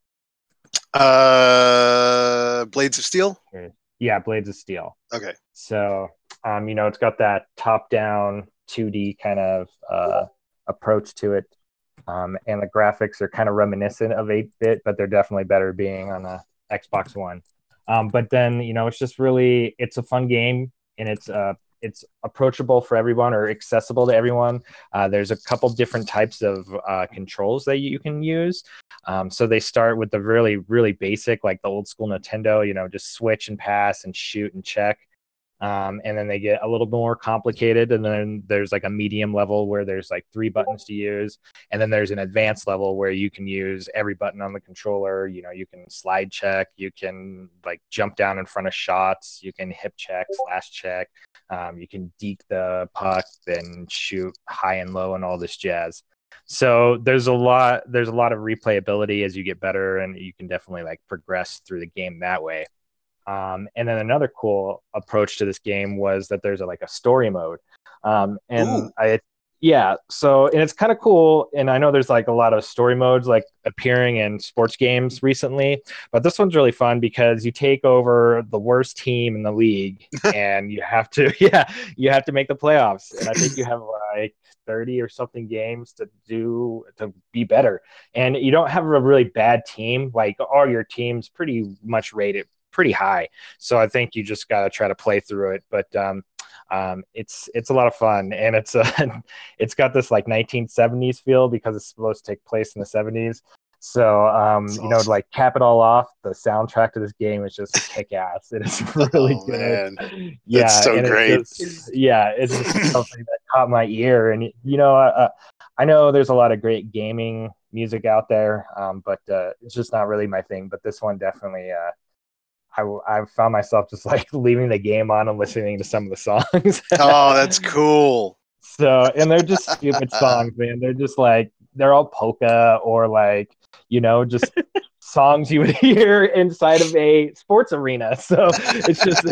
Uh, Blades of Steel. Yeah, Blades of Steel. Okay. So, um, you know, it's got that top-down two D kind of uh, approach to it, um, and the graphics are kind of reminiscent of eight-bit, but they're definitely better being on a Xbox One. Um, but then, you know, it's just really, it's a fun game, and it's uh, it's approachable for everyone or accessible to everyone. Uh, there's a couple different types of uh, controls that you can use. Um, so they start with the really, really basic, like the old school Nintendo, you know, just switch and pass and shoot and check. Um, and then they get a little more complicated. And then there's like a medium level where there's like three buttons to use. And then there's an advanced level where you can use every button on the controller. You know, you can slide check, you can like jump down in front of shots, you can hip check, slash check, um, you can deke the puck, then shoot high and low and all this jazz. So there's a lot there's a lot of replayability as you get better, and you can definitely like progress through the game that way. Um, and then another cool approach to this game was that there's a, like a story mode. Um, and Ooh. I yeah, so and it's kind of cool. And I know there's like a lot of story modes like appearing in sports games recently, but this one's really fun because you take over the worst team in the league and you have to yeah, you have to make the playoffs. And I think you have like thirty or something games to do to be better. And you don't have a really bad team. Like all your teams pretty much rated pretty high. So I think you just got to try to play through it. But um, um, it's it's a lot of fun, and it's a it's got this like nineteen seventies feel because it's supposed to take place in the seventies. So um, That's you know, to awesome. like cap it all off, the soundtrack to this game is just kick ass. It is really Oh, good. man. Yeah, That's so and great. It's just, yeah, it's just something that caught my ear. And you know, uh, I know there's a lot of great gaming music out there, um, but uh, it's just not really my thing. But this one definitely. Uh, I, I found myself just like leaving the game on and listening to some of the songs. Oh, that's cool. So, and they're just stupid songs, man. They're just like, they're all polka or like, you know, just songs you would hear inside of a sports arena. So it's just,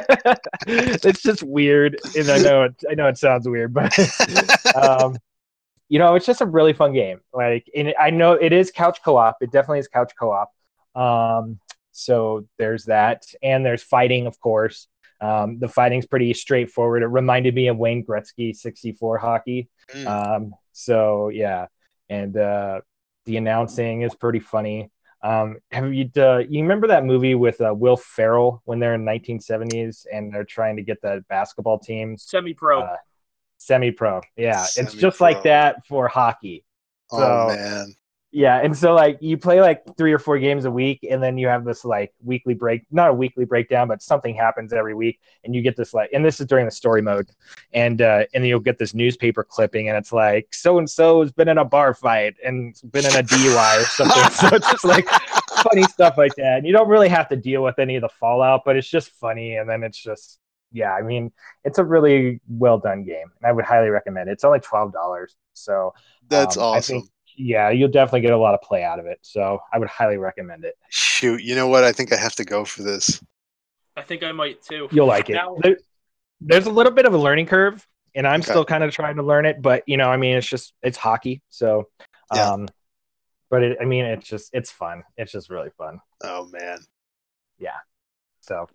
it's just weird. And I know it, I know it sounds weird, but, um, you know, it's just a really fun game. Like, and I know it is couch co-op. It definitely is couch co-op. Um, So there's that, and there's fighting, of course. Um, the fighting's pretty straightforward. It reminded me of Wayne Gretzky sixty-four hockey. Mm. Um, so yeah, and uh, the announcing is pretty funny. Um, have you uh, you remember that movie with uh, Will Ferrell when they're in nineteen seventies and they're trying to get the basketball teams Semi-pro. uh, semi-pro? Yeah, it's just like Semi-pro. that for hockey. Oh So man. yeah, and so like you play like three or four games a week, and then you have this like weekly break, not a weekly breakdown, but something happens every week, and you get this like, and this is during the story mode, and uh, and you'll get this newspaper clipping, and it's like so and so has been in a bar fight and been in a D U I or something. So it's just like funny stuff like that, and you don't really have to deal with any of the fallout, but it's just funny, and then it's just yeah, I mean, it's a really well done game, and I would highly recommend it. It's only twelve dollars, so That's um, I think awesome. yeah, you'll definitely get a lot of play out of it. So I would highly recommend it. Shoot, you know what? I think I have to go for this. I think I might too. You'll like it. Now, There, there's a little bit of a learning curve, and I'm Okay. still kind of trying to learn it. But you know, I mean, it's just it's hockey, so Yeah. um, but it, I mean, it's just it's fun. It's just really fun. Oh man, Yeah. So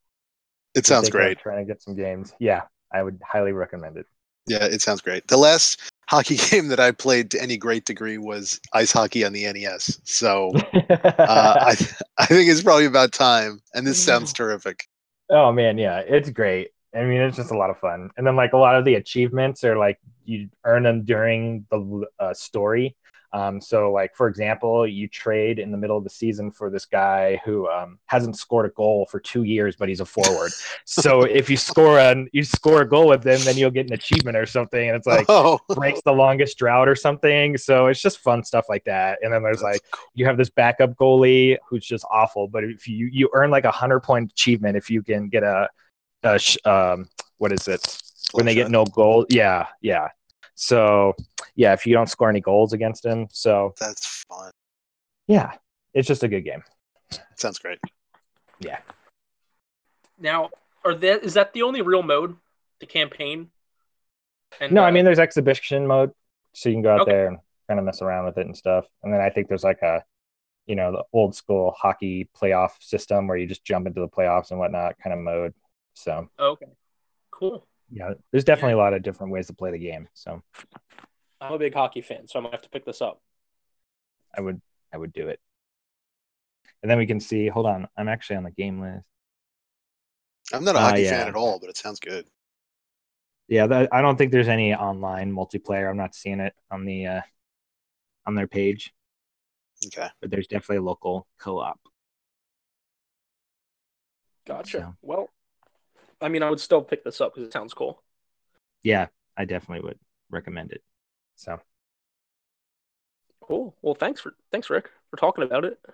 it sounds thinking of great. Trying to get some games. Yeah, I would highly recommend it. Yeah, it sounds great. The last hockey game that I played to any great degree was ice hockey on the N E S. So uh, I I think it's probably about time. And this sounds terrific. Oh man, yeah, it's great. I mean, it's just a lot of fun. And then like a lot of the achievements are like you earn them during the uh, story. Um, so like for example, you trade in the middle of the season for this guy who um, hasn't scored a goal for two years, but he's a forward. So if you score a you score a goal with him, then you'll get an achievement or something. And it's like Oh, breaks the longest drought or something. So it's just fun stuff like that. And then there's that's like cool. you have this backup goalie who's just awful, but if you you earn like a hundred point achievement if you can get a, a sh- um what is it when they get Bullshit. no goal? Yeah, yeah. So yeah, if you don't score any goals against him, so That's fun. yeah, it's just a good game. Sounds great. Yeah. now, are that is that the only real mode, the campaign? And, No, uh, I mean there's exhibition mode, so you can go out Okay. there and kind of mess around with it and stuff. And then I think there's like a you know the old school hockey playoff system where you just jump into the playoffs and whatnot kind of mode. So okay, cool. yeah, there's definitely a lot of different ways to play the game. So I'm a big hockey fan, so I'm gonna have to pick this up. I would I would do it. And then we can see. Hold on, I'm actually on the game list. I'm not a Uh, hockey yeah. fan at all, but it sounds good. Yeah, that, I don't think there's any online multiplayer. I'm not seeing it on the uh, on their page, Okay. but there's definitely a local co-op. Gotcha. So. Well, I mean, I would still pick this up because it sounds cool. Yeah, I definitely would recommend it. So Cool. Well, thanks for thanks, Rick, for talking about it.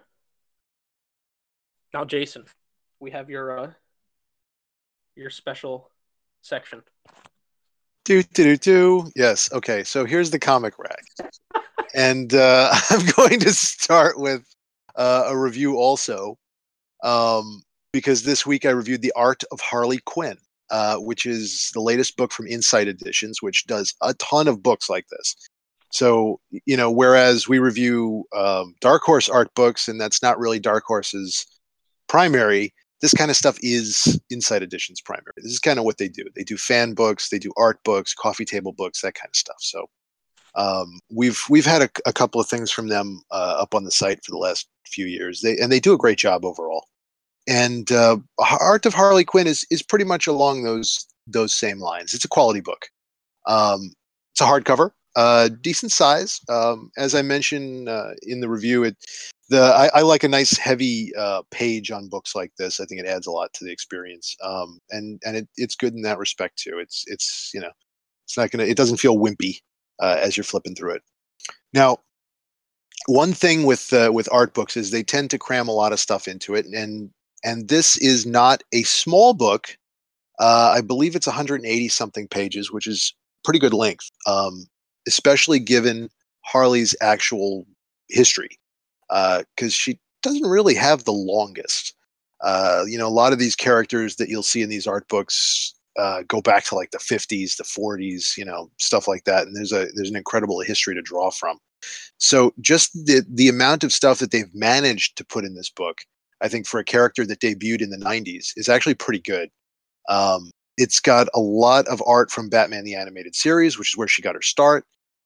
Now, Jason, we have your uh, your special section. Do do do do. Yes. Okay. So here's the comic rack, and uh, I'm going to start with uh, a review also, um, because this week I reviewed The Art of Harley Quinn, uh, which is the latest book from Insight Editions, which does a ton of books like this. So, you know, whereas we review um, Dark Horse art books, and that's not really Dark Horse's primary, this kind of stuff is Insight Edition's primary. This is kind of what they do. They do fan books, they do art books, coffee table books, that kind of stuff. So um, we've we've had a, a couple of things from them uh, up on the site for the last few years. They and they do a great job overall. And uh, Art of Harley Quinn is is pretty much along those those same lines. It's a quality book. Um, it's a hardcover. Uh, decent size. Um, as I mentioned uh, in the review, it the I, I like a nice heavy uh, page on books like this. I think it adds a lot to the experience, um, and and it, it's good in that respect too. It's it's you know it's not gonna it doesn't feel wimpy uh, as you're flipping through it. Now, one thing with uh, with art books is they tend to cram a lot of stuff into it, and and this is not a small book. Uh, I believe it's one hundred eighty something pages, which is pretty good length. Um, especially given Harley's actual history, because uh, she doesn't really have the longest. Uh, you know, a lot of these characters that you'll see in these art books uh, go back to like the fifties, the forties, you know, stuff like that. And there's a there's an incredible history to draw from. So just the the amount of stuff that they've managed to put in this book, I think for a character that debuted in the nineties, is actually pretty good. Um, It's got a lot of art from Batman the Animated Series, which is where she got her start.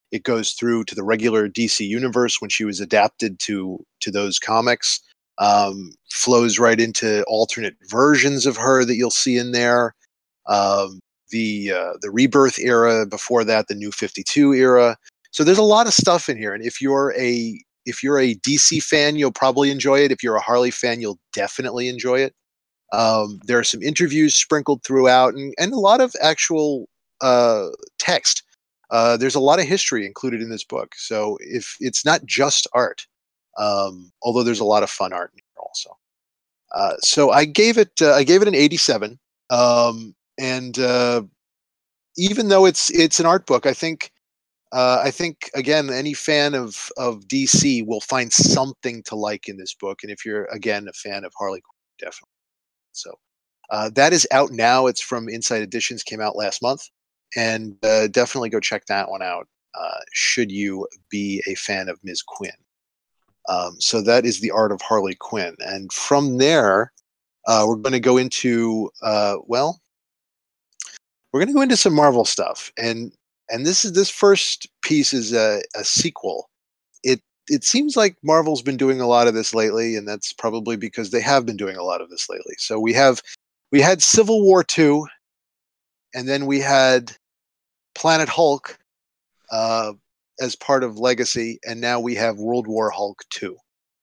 It goes through to the regular D C universe when she was adapted to to those comics. Um, flows right into alternate versions of her that you'll see in there. Um, the uh, the Rebirth era, before that, the New fifty-two era. So there's a lot of stuff in here, and if you're a if you're a D C fan, you'll probably enjoy it. If you're a Harley fan, you'll definitely enjoy it. Um, there are some interviews sprinkled throughout, and, and a lot of actual uh, text. Uh, there's a lot of history included in this book, so if it's not just art, um, although there's a lot of fun art in here also. Uh, so I gave it uh, I gave it an eighty-seven, um, and uh, even though it's it's an art book, I think uh, I think again any fan of of D C will find something to like in this book, and if you're again a fan of Harley Quinn, definitely. So uh, that is out now. It's from Inside Editions, came out last month, and uh, definitely go check that one out. Uh, should you be a fan of Miz Quinn? Um, so that is the art of Harley Quinn, and from there, uh, we're going to go into uh, well, we're going to go into some Marvel stuff, and and this is this first piece is a, a sequel. It it seems like Marvel's been doing a lot of this lately, and that's probably because they have been doing a lot of this lately. So we have we had Civil War two, and then we had Planet Hulk uh, as part of Legacy, and now we have World War Hulk two.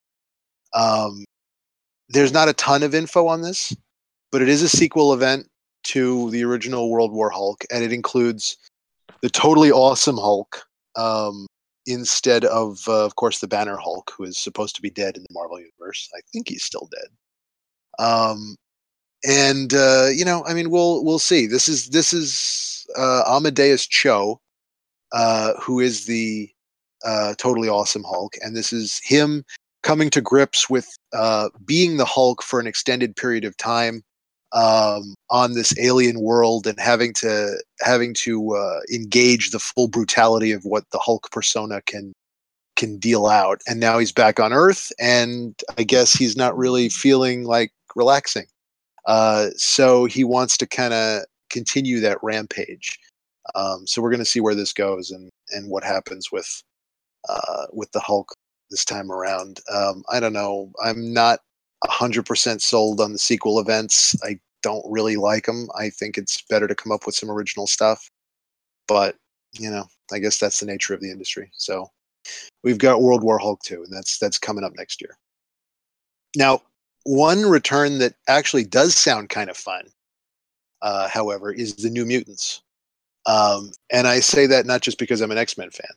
Um, there's not a ton of info on this, but it is a sequel event to the original World War Hulk, and it includes the totally awesome Hulk um, instead of, uh, of course, the Banner Hulk, who is supposed to be dead in the Marvel Universe. I think he's still dead. Um, and uh, you know, I mean, we'll we'll see. This is this is uh, Amadeus Cho, uh, who is the uh, totally awesome Hulk, and this is him coming to grips with uh, being the Hulk for an extended period of time um, on this alien world, and having to having to uh, engage the full brutality of what the Hulk persona can can deal out. And now he's back on Earth, and I guess he's not really feeling like relaxing. Uh, so he wants to kind of continue that rampage. Um, so we're going to see where this goes, and and what happens with uh, with the Hulk this time around. Um, I don't know. I'm not one hundred percent sold on the sequel events. I don't really like them. I think it's better to come up with some original stuff. But, you know, I guess that's the nature of the industry. So we've got World War Hulk two, and that's that's coming up next year. Now, one return that actually does sound kind of fun, uh, however, is the New Mutants. Um, and I say that not just because I'm an X-Men fan.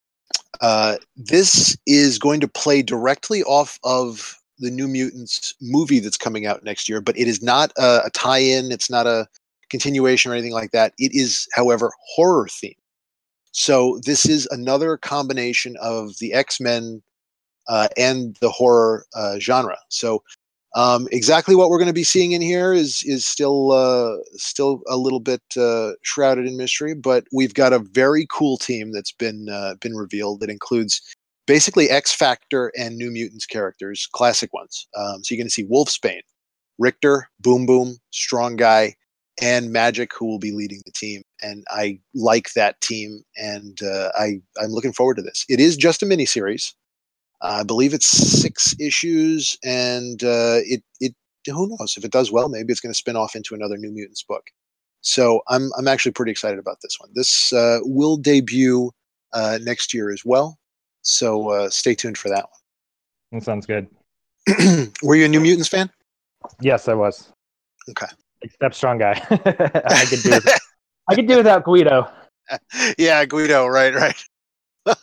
Uh, this is going to play directly off of the New Mutants movie that's coming out next year, but it is not a, a tie-in. It's not a continuation or anything like that. It is, however, horror themed. So this is another combination of the X-Men uh, and the horror uh, genre. So um, exactly what we're going to be seeing in here is is still uh, still a little bit uh, shrouded in mystery. But we've got a very cool team that's been uh, been revealed that includes basically X Factor and New Mutants characters, classic ones. Um, so you're going to see Wolfsbane, Richter, Boom Boom, Strong Guy, and Magic, who will be leading the team. And I like that team, and uh, I I'm looking forward to this. It is just a miniseries. Uh, I believe it's six issues, and uh, it it who knows if it does well, maybe it's going to spin off into another New Mutants book. So I'm I'm actually pretty excited about this one. This uh, will debut uh, next year as well. So uh, stay tuned for that That sounds good. one. Were you a New Mutants fan? Yes, I was. Okay. Except Strong Guy. I could do I could do without Guido. Yeah, Guido. Right, right.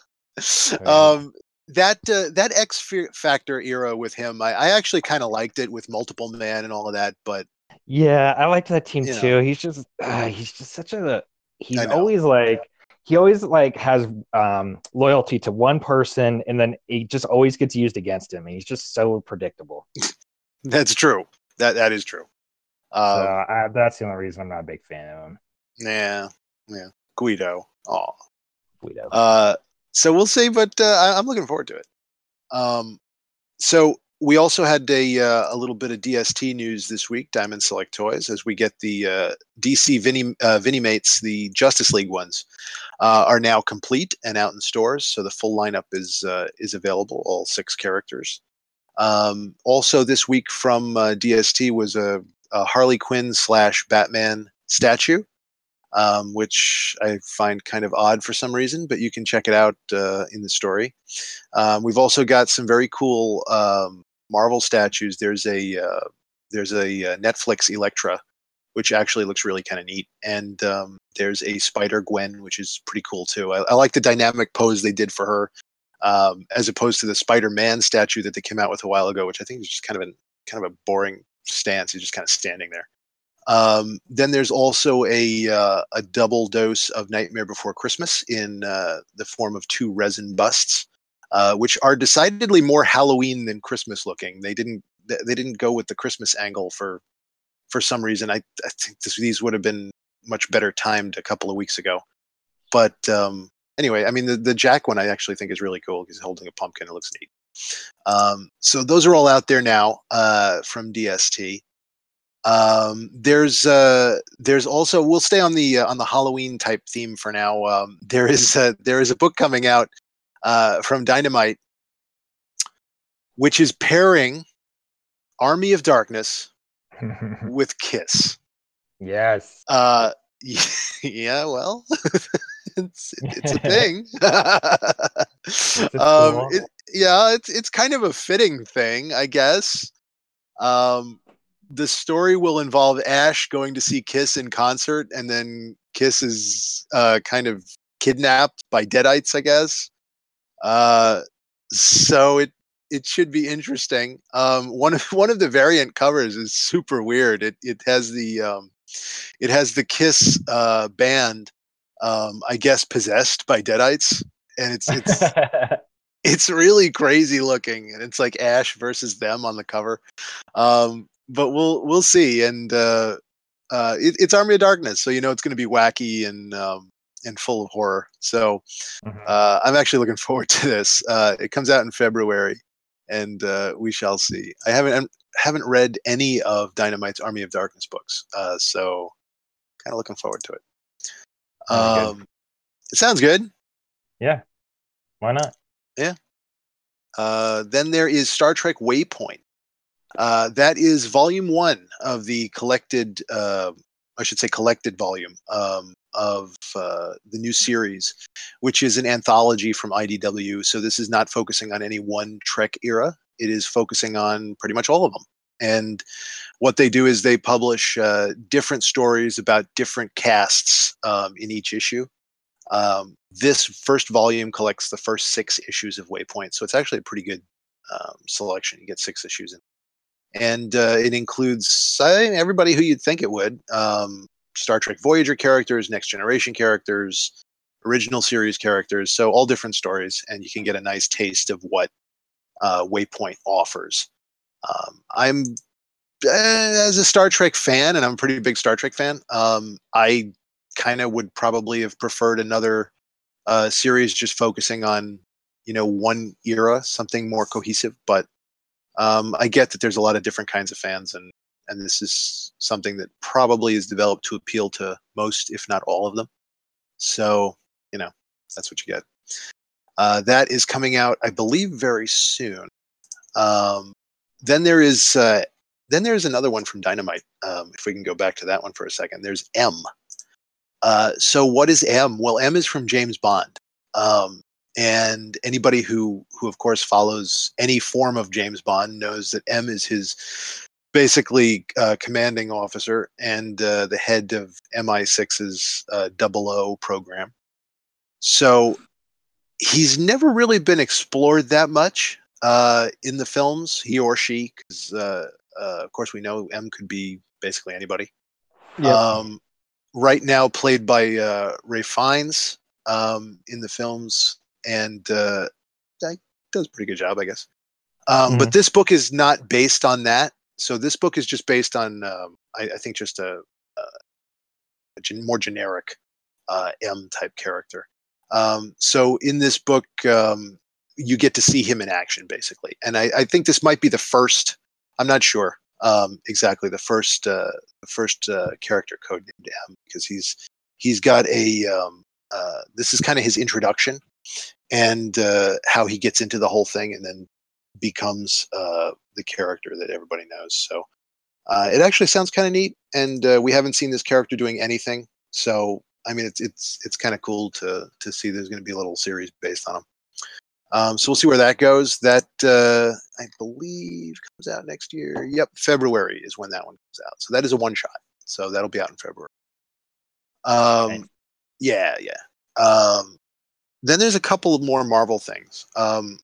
um, that uh, that X Factor era with him, I, I actually kind of liked it with Multiple Man and all of that. But yeah, I liked that team you too. know. He's just uh, he's just such a he's I know. always like he always like has um, loyalty to one person, and then he just always gets used against him. He's just so predictable. That's true. That that is true. Um, so I, that's the only reason I'm not a big fan of him. Yeah, yeah. Guido. Oh, Guido. Uh, so we'll see, but uh, I, I'm looking forward to it. Um, so we also had a uh, a little bit of D S T news this week, Diamond Select Toys, as we get the uh, D C Vini, uh, Vinimates, the Justice League ones, uh, are now complete and out in stores. So the full lineup is uh, is available, all six characters. Um, also, this week from uh, D S T was a, a Harley Quinn slash Batman statue, um, which I find kind of odd for some reason, but you can check it out uh, in the story. Um, we've also got some very cool um, Marvel statues. There's a uh, there's a uh, Netflix Elektra, which actually looks really kind of neat, and um, there's a Spider Gwen, which is pretty cool too. I, I like the dynamic pose they did for her. Um, as opposed to the Spider-Man statue that they came out with a while ago, which I think is just kind of a kind of a boring stance. He's just kind of standing there. Um, then there's also a uh, a double dose of Nightmare Before Christmas in uh, the form of two resin busts, uh, which are decidedly more Halloween than Christmas looking. They didn't they didn't go with the Christmas angle for for some reason. I, I think this, these would have been much better timed a couple of weeks ago, but. Um, Anyway, I mean, the, the Jack one I actually think is really cool. He's holding a pumpkin. It looks neat. Um, so those are all out there now uh, from D S T. Um, there's uh, there's also we'll stay on the uh, on the Halloween type theme for now. Um, there is a, there is a book coming out uh, from Dynamite, which is pairing Army of Darkness with Kiss. Yes. Uh, yeah, well, it's it's a thing. um, cool? it, yeah, it's it's kind of a fitting thing, I guess. Um, the story will involve Ash going to see Kiss in concert, and then Kiss is uh, kind of kidnapped by Deadites, I guess. Uh, so it it should be interesting. Um, one of one of the variant covers is super weird. It it has the um, it has the Kiss uh, band, um, I guess, possessed by Deadites, and it's it's it's really crazy looking, and it's like Ash versus them on the cover. Um, but we'll we'll see, and uh, uh, it, it's Army of Darkness, so you know it's going to be wacky and um, and full of horror. So uh, I'm actually looking forward to this. Uh, it comes out in February, and uh, we shall see. I haven't haven't read any of Dynamite's Army of Darkness books, uh, so kind of looking forward to it. Um, it sounds good. Yeah, why not? Yeah. Uh, then there is Star Trek Waypoint. Uh, that is volume one of the collected, uh, I should say collected volume um, of uh, the new series, which is an anthology from I D W. So this is not focusing on any one Trek era. It is focusing on pretty much all of them. And what they do is they publish uh, different stories about different casts um, in each issue. Um, this first volume collects the first six issues of Waypoint, so it's actually a pretty good um, selection. You get six issues in. And uh, it includes uh, everybody who you'd think it would. Um, Star Trek Voyager characters, Next Generation characters, original series characters, so all different stories, and you can get a nice taste of what uh, Waypoint offers. Um, I'm, uh, as a Star Trek fan, and I'm a pretty big Star Trek fan, um, I kind of would probably have preferred another uh, series just focusing on, you know, one era, something more cohesive, but Um, I get that there's a lot of different kinds of fans, and and this is something that probably is developed to appeal to most, if not all of them. So, you know, that's what you get. Uh, that is coming out, I believe, very soon. Um, then there is uh, then there's another one from Dynamite. Um, if we can go back to that one for a second, there's M. Uh, so what is M? Well, M is from James Bond. Um, And anybody who, who of course follows any form of James Bond knows that M is his basically uh, commanding officer and uh, the head of M I six's uh, double O program. So he's never really been explored that much uh, in the films, he or she, because uh, uh, of course we know M could be basically anybody. Yep. Um, right now played by uh, Ray Fiennes um, in the films. And uh, that does a pretty good job, I guess. Um, Mm-hmm. But this book is not based on that. So this book is just based on, um, I, I think, just a, a gen- more generic uh, M type character. Um, so in this book, um, you get to see him in action, basically. And I, I think this might be the first. I'm not sure um, exactly the first uh, the first uh, character code named M, because he's he's got a um, uh, this is kind of his introduction and uh, how he gets into the whole thing and then becomes uh, the character that everybody knows. So uh, it actually sounds kind of neat, and uh, we haven't seen this character doing anything. So I mean, it's it's it's kind of cool to to see there's going to be a little series based on him. Um, so we'll see where that goes. That uh, I believe comes out next year. Yep, February is when that one comes out. So that is a one shot. So that'll be out in February. Um, Nice. Yeah, yeah. Um, then there's a couple of more Marvel things. Um,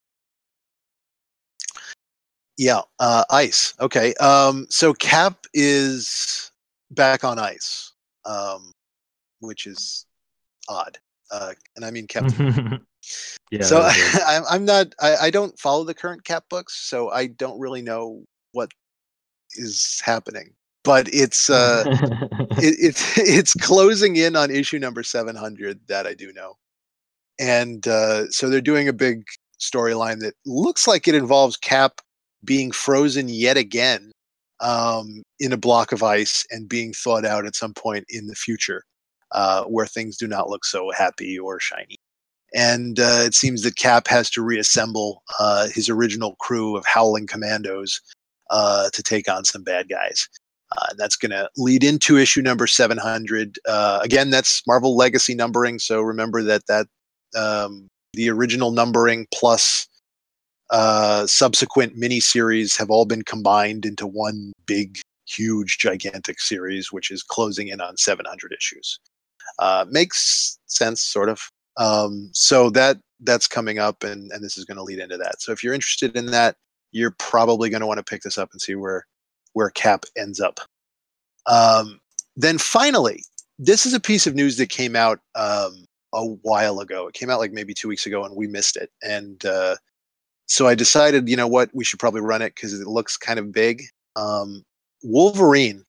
yeah, uh, Ice. Okay. Um, so Cap is back on Ice, um, which is odd. Uh, and I mean Captain. Yeah. So that is weird. I'm, I'm not. I, I don't follow the current Cap books, so I don't really know what is happening. But it's uh, it, it's it's closing in on issue number seven hundred. That I do know, and uh, so they're doing a big storyline that looks like it involves Cap being frozen yet again um, in a block of ice and being thawed out at some point in the future, uh, where things do not look so happy or shiny. And uh, it seems that Cap has to reassemble uh, his original crew of Howling Commandos uh, to take on some bad guys. Uh, and that's going to lead into issue number seven hundred. Uh, again, that's Marvel Legacy numbering, so remember that that um, the original numbering plus uh, subsequent miniseries have all been combined into one big, huge, gigantic series, which is closing in on seven hundred issues. Uh, makes sense, sort of. Um, so that that's coming up, and, and this is going to lead into that. So if you're interested in that, you're probably going to want to pick this up and see where where Cap ends up. Um, then finally, this is a piece of news that came out um, a while ago. It came out like maybe two weeks ago, and we missed it. And uh, so I decided, you know what, we should probably run it because it looks kind of big. Um, Wolverine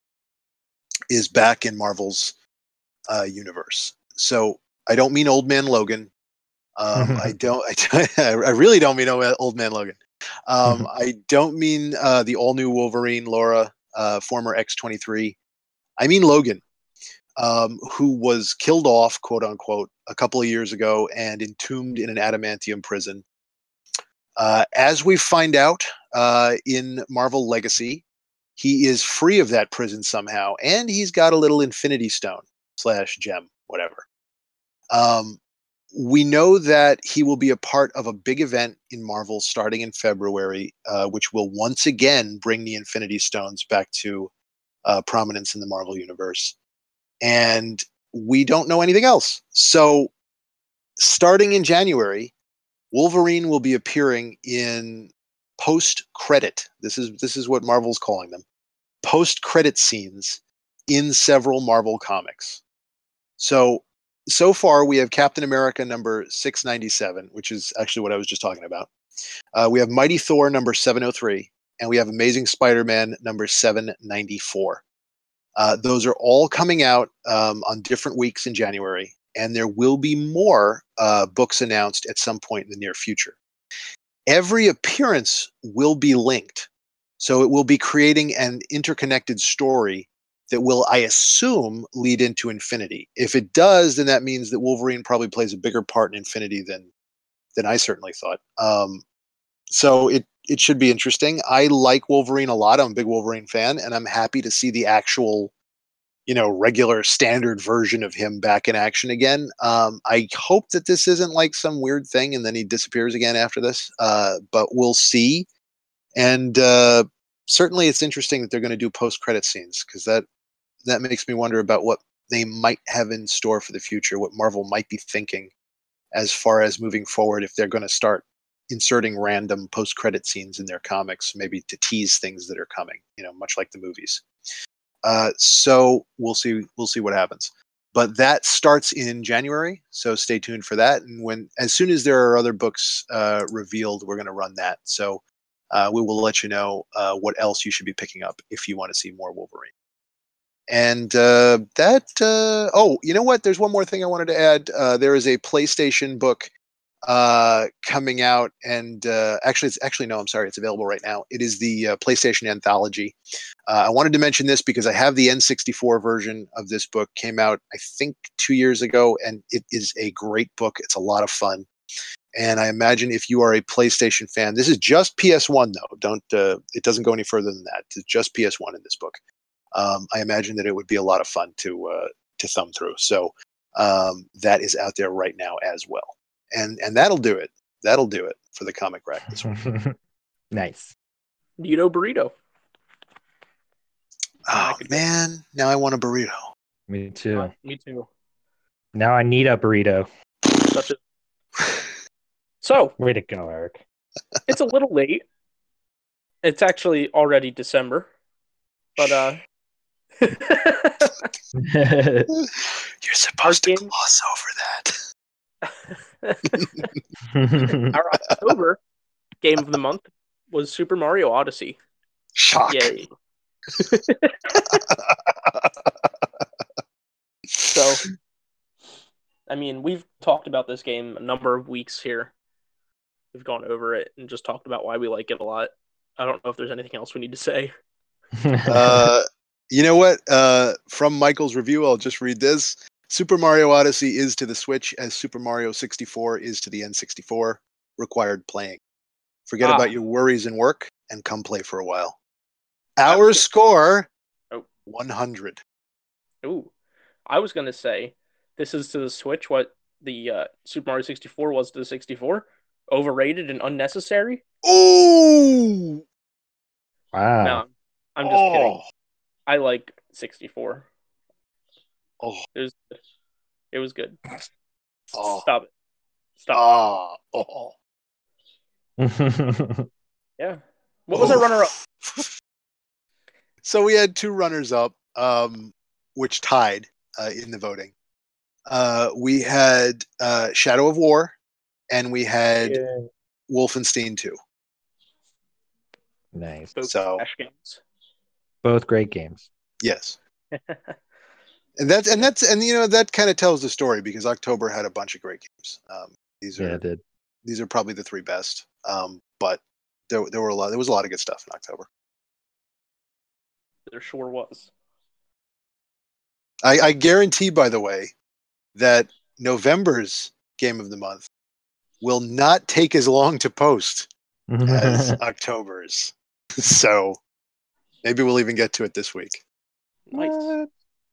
is back in Marvel's uh, universe. So I don't mean Old Man Logan. Um, I don't. I, I really don't mean Old Man Logan. Um, I don't mean uh, the all-new Wolverine, Laura, uh, former X twenty-three. I mean Logan, um, who was killed off, quote unquote, a couple of years ago and entombed in an adamantium prison. Uh, as we find out uh, in Marvel Legacy, he is free of that prison somehow, and he's got a little Infinity Stone slash gem, whatever. Um, we know that he will be a part of a big event in Marvel starting in February, uh, which will once again bring the Infinity Stones back to uh, prominence in the Marvel Universe. And we don't know anything else. So starting in January, Wolverine will be appearing in post-credit. This is this is what Marvel's calling them. Post-credit scenes in several Marvel comics. So So far, we have Captain America number six ninety-seven, which is actually what I was just talking about. Uh, we have Mighty Thor number seven oh three, and we have Amazing Spider-Man number seven ninety-four. Uh, those are all coming out um, on different weeks in January, and there will be more uh, books announced at some point in the near future. Every appearance will be linked, so it will be creating an interconnected story that will, I assume, lead into Infinity. If it does, then that means that Wolverine probably plays a bigger part in Infinity than than I certainly thought. Um, so it it should be interesting. I like Wolverine a lot. I'm a big Wolverine fan, and I'm happy to see the actual, you know, regular standard version of him back in action again. Um, I hope that this isn't like some weird thing and then he disappears again after this, uh, but we'll see. And uh, certainly it's interesting that they're going to do post-credit scenes, because that that makes me wonder about what they might have in store for the future, what Marvel might be thinking as far as moving forward, if they're going to start inserting random post-credit scenes in their comics, maybe to tease things that are coming, you know, much like the movies. Uh, so we'll see. We'll see what happens. But that starts in January, so stay tuned for that. And when, as soon as there are other books uh, revealed, we're going to run that. So uh, we will let you know uh, what else you should be picking up if you want to see more Wolverine. And uh, that, uh, oh, you know what? There's one more thing I wanted to add. Uh, there is a PlayStation book uh, coming out, and uh, actually, it's actually no, I'm sorry, it's available right now. It is the uh, PlayStation Anthology. Uh, I wanted to mention this because I have the N sixty-four version of this book. Came out, I think, two years ago, and it is a great book. It's a lot of fun. And I imagine if you are a PlayStation fan, this is just P S one though. Don't uh, it doesn't go any further than that. It's just P S one in this book. Um, I imagine that it would be a lot of fun to uh, to thumb through. So um, that is out there right now as well. And and that'll do it. That'll do it for the comic rack this week. Nice. You know, burrito. Oh man, now I want a burrito. Me too. Uh, me too. Now I need a burrito. Such a... So, Way to go, Eric. it's a little late. It's actually already December. But, uh... You're supposed to game... gloss over that. Our October game of the month was Super Mario Odyssey. Shock. Yay. So, I mean, we've talked about this game a number of weeks here. We've gone over it and just talked about why we like it a lot. I don't know if there's anything else we need to say. uh, you know what? Uh, from Michael's review, I'll just read this. Super Mario Odyssey is to the Switch as Super Mario sixty-four is to the N sixty-four. Required playing. Forget Ah. about your worries and work and come play for a while. Our score, oh. one hundred. Ooh. I was going to say, this is to the Switch what the uh, Super Mario sixty-four was to the sixty-four. Overrated and unnecessary. Oh! Wow. No, I'm just oh. kidding. I like sixty-four. Oh. It was, it was good. Oh. Stop it. Stop. Oh. Oh. Yeah. What was our runner-up? So we had two runners-up, um, which tied uh, in the voting. Uh, we had uh, Shadow of War, and we had Yeah. Wolfenstein two. Nice. Both So Ash games. Both great games. yes. And that's and that's and you know that kind of tells the story because October had a bunch of great games. Um, these are Yeah, it did. these are probably the three best. Um, but there there were a lot there was a lot of good stuff in October. There sure was. I, I guarantee, by the way, that November's game of the month will not take as long to post as October's. So maybe we'll even get to it this week. Nice. What?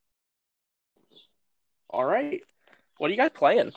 All right. What are you guys playing?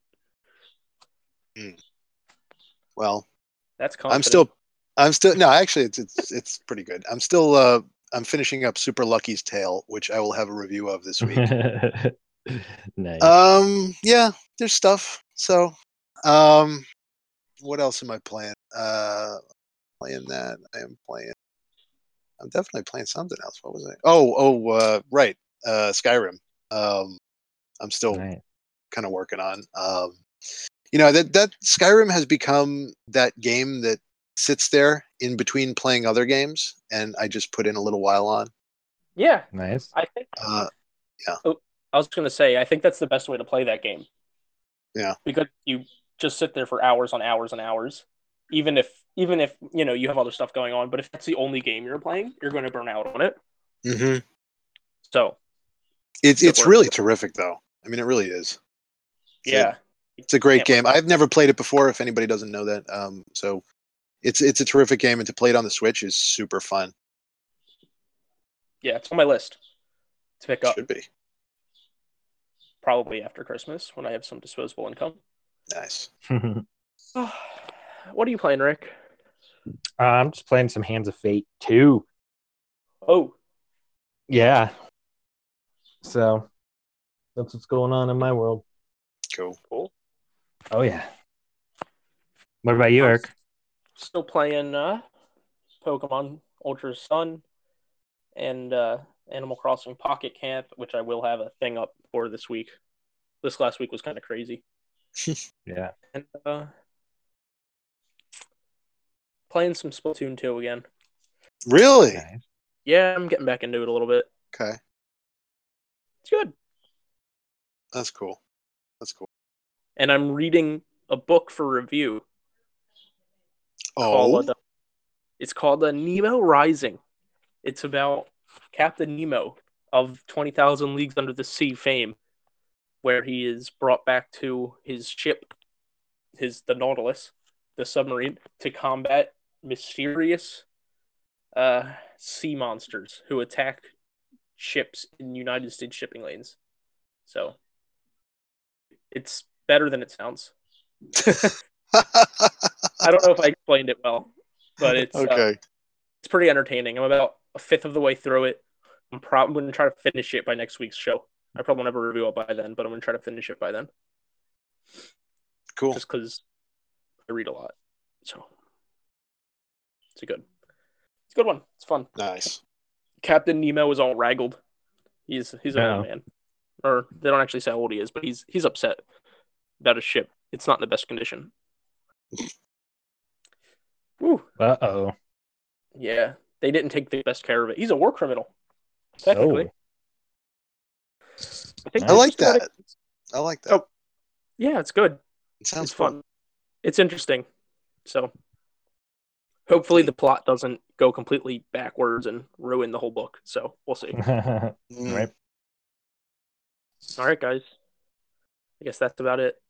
Mm. Well, That's confident. I'm still, I'm still. No, actually, it's it's it's pretty good. I'm still. Uh, I'm finishing up Super Lucky's Tale, which I will have a review of this week. Nice. Um, yeah, there's stuff. So, um, what else am I playing? Uh, playing that. I am playing. I'm definitely playing something else. What was I? Oh, oh, uh, right. Uh, Skyrim. Um, I'm still Nice. kind of working on. Um, you know that that Skyrim has become that game that sits there in between playing other games, and I just put in a little while on. Yeah. Nice. I think. Uh, yeah. Oh, I was going to say, I think that's the best way to play that game. Yeah. Because you just sit there for hours on hours and hours, even if even if you know you have other stuff going on. But if that's the only game you're playing, you're going to burn out on it. Mm-hmm. So It's Good it's work. really terrific, though. I mean, it really is. It's a- yeah, It's a great Can't game. I've never played it before. If anybody doesn't know that, um, so it's it's a terrific game, and to play it on the Switch is super fun. yeah, it's on my list to pick up Should be probably after Christmas when I have some disposable income. nice. What are you playing, Rick? Uh, I'm just playing some Hands of Fate two. Oh, Yeah. So that's what's going on in my world. Cool. cool. Oh yeah. What about you, Eric? Still playing uh, Pokemon Ultra Sun and uh, Animal Crossing Pocket Camp, which I will have a thing up for this week. This last week was kind of crazy. Yeah. And uh, playing some Splatoon two again. Really? Nice. Yeah, I'm getting back into it a little bit. Okay, It's good. that's cool. That's cool. And I'm reading a book for review. Oh, Called, uh, it's called uh, Nemo Rising. It's about Captain Nemo of twenty thousand Leagues Under the Sea fame, where he is brought back to his ship, his the Nautilus, the submarine, to combat mysterious uh, sea monsters who attack ships in United States shipping lanes. So it's better than it sounds. I don't know if I explained it well, but it's okay. uh, it's pretty entertaining. I'm about a fifth of the way through it. I'm probably going to try to finish it by next week's show. I probably won't have a review it by then, but I'm going to try to finish it by then. Cool. Just because I read a lot. So it's a good. It's a good one. It's fun. Nice. Captain Nemo is all raggled. He's he's an Oh. old man. Or they don't actually say how old he is, but he's he's upset about his ship. It's not in the best condition. Woo. Uh oh. Yeah. They didn't take the best care of it. He's a war criminal. Technically. I, think I they like just wanted- that. I like that. Oh, yeah, it's good. It sounds It's fun. It's interesting. So hopefully the plot doesn't go completely backwards and ruin the whole book. So we'll see. Mm. Right. All right, guys. I guess that's about it.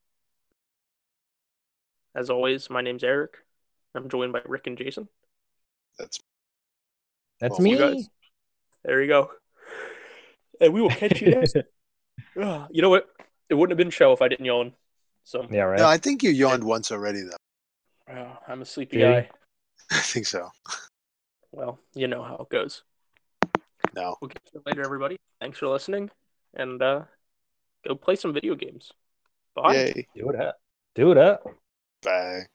As always, my name's Eric. I'm joined by Rick and Jason. That's That's Well, me. you guys. There you go. And we will catch you next. Ugh, you know what? It wouldn't have been a show if I didn't yawn. So Yeah, right. No, I think you yawned once already, though. uh, I'm a sleepy Did he? guy. I think so. Well, you know how it goes. No. We'll catch you later, everybody. Thanks for listening. And uh, go play some video games. Bye. Yay. Do it up. Do it up. Bye.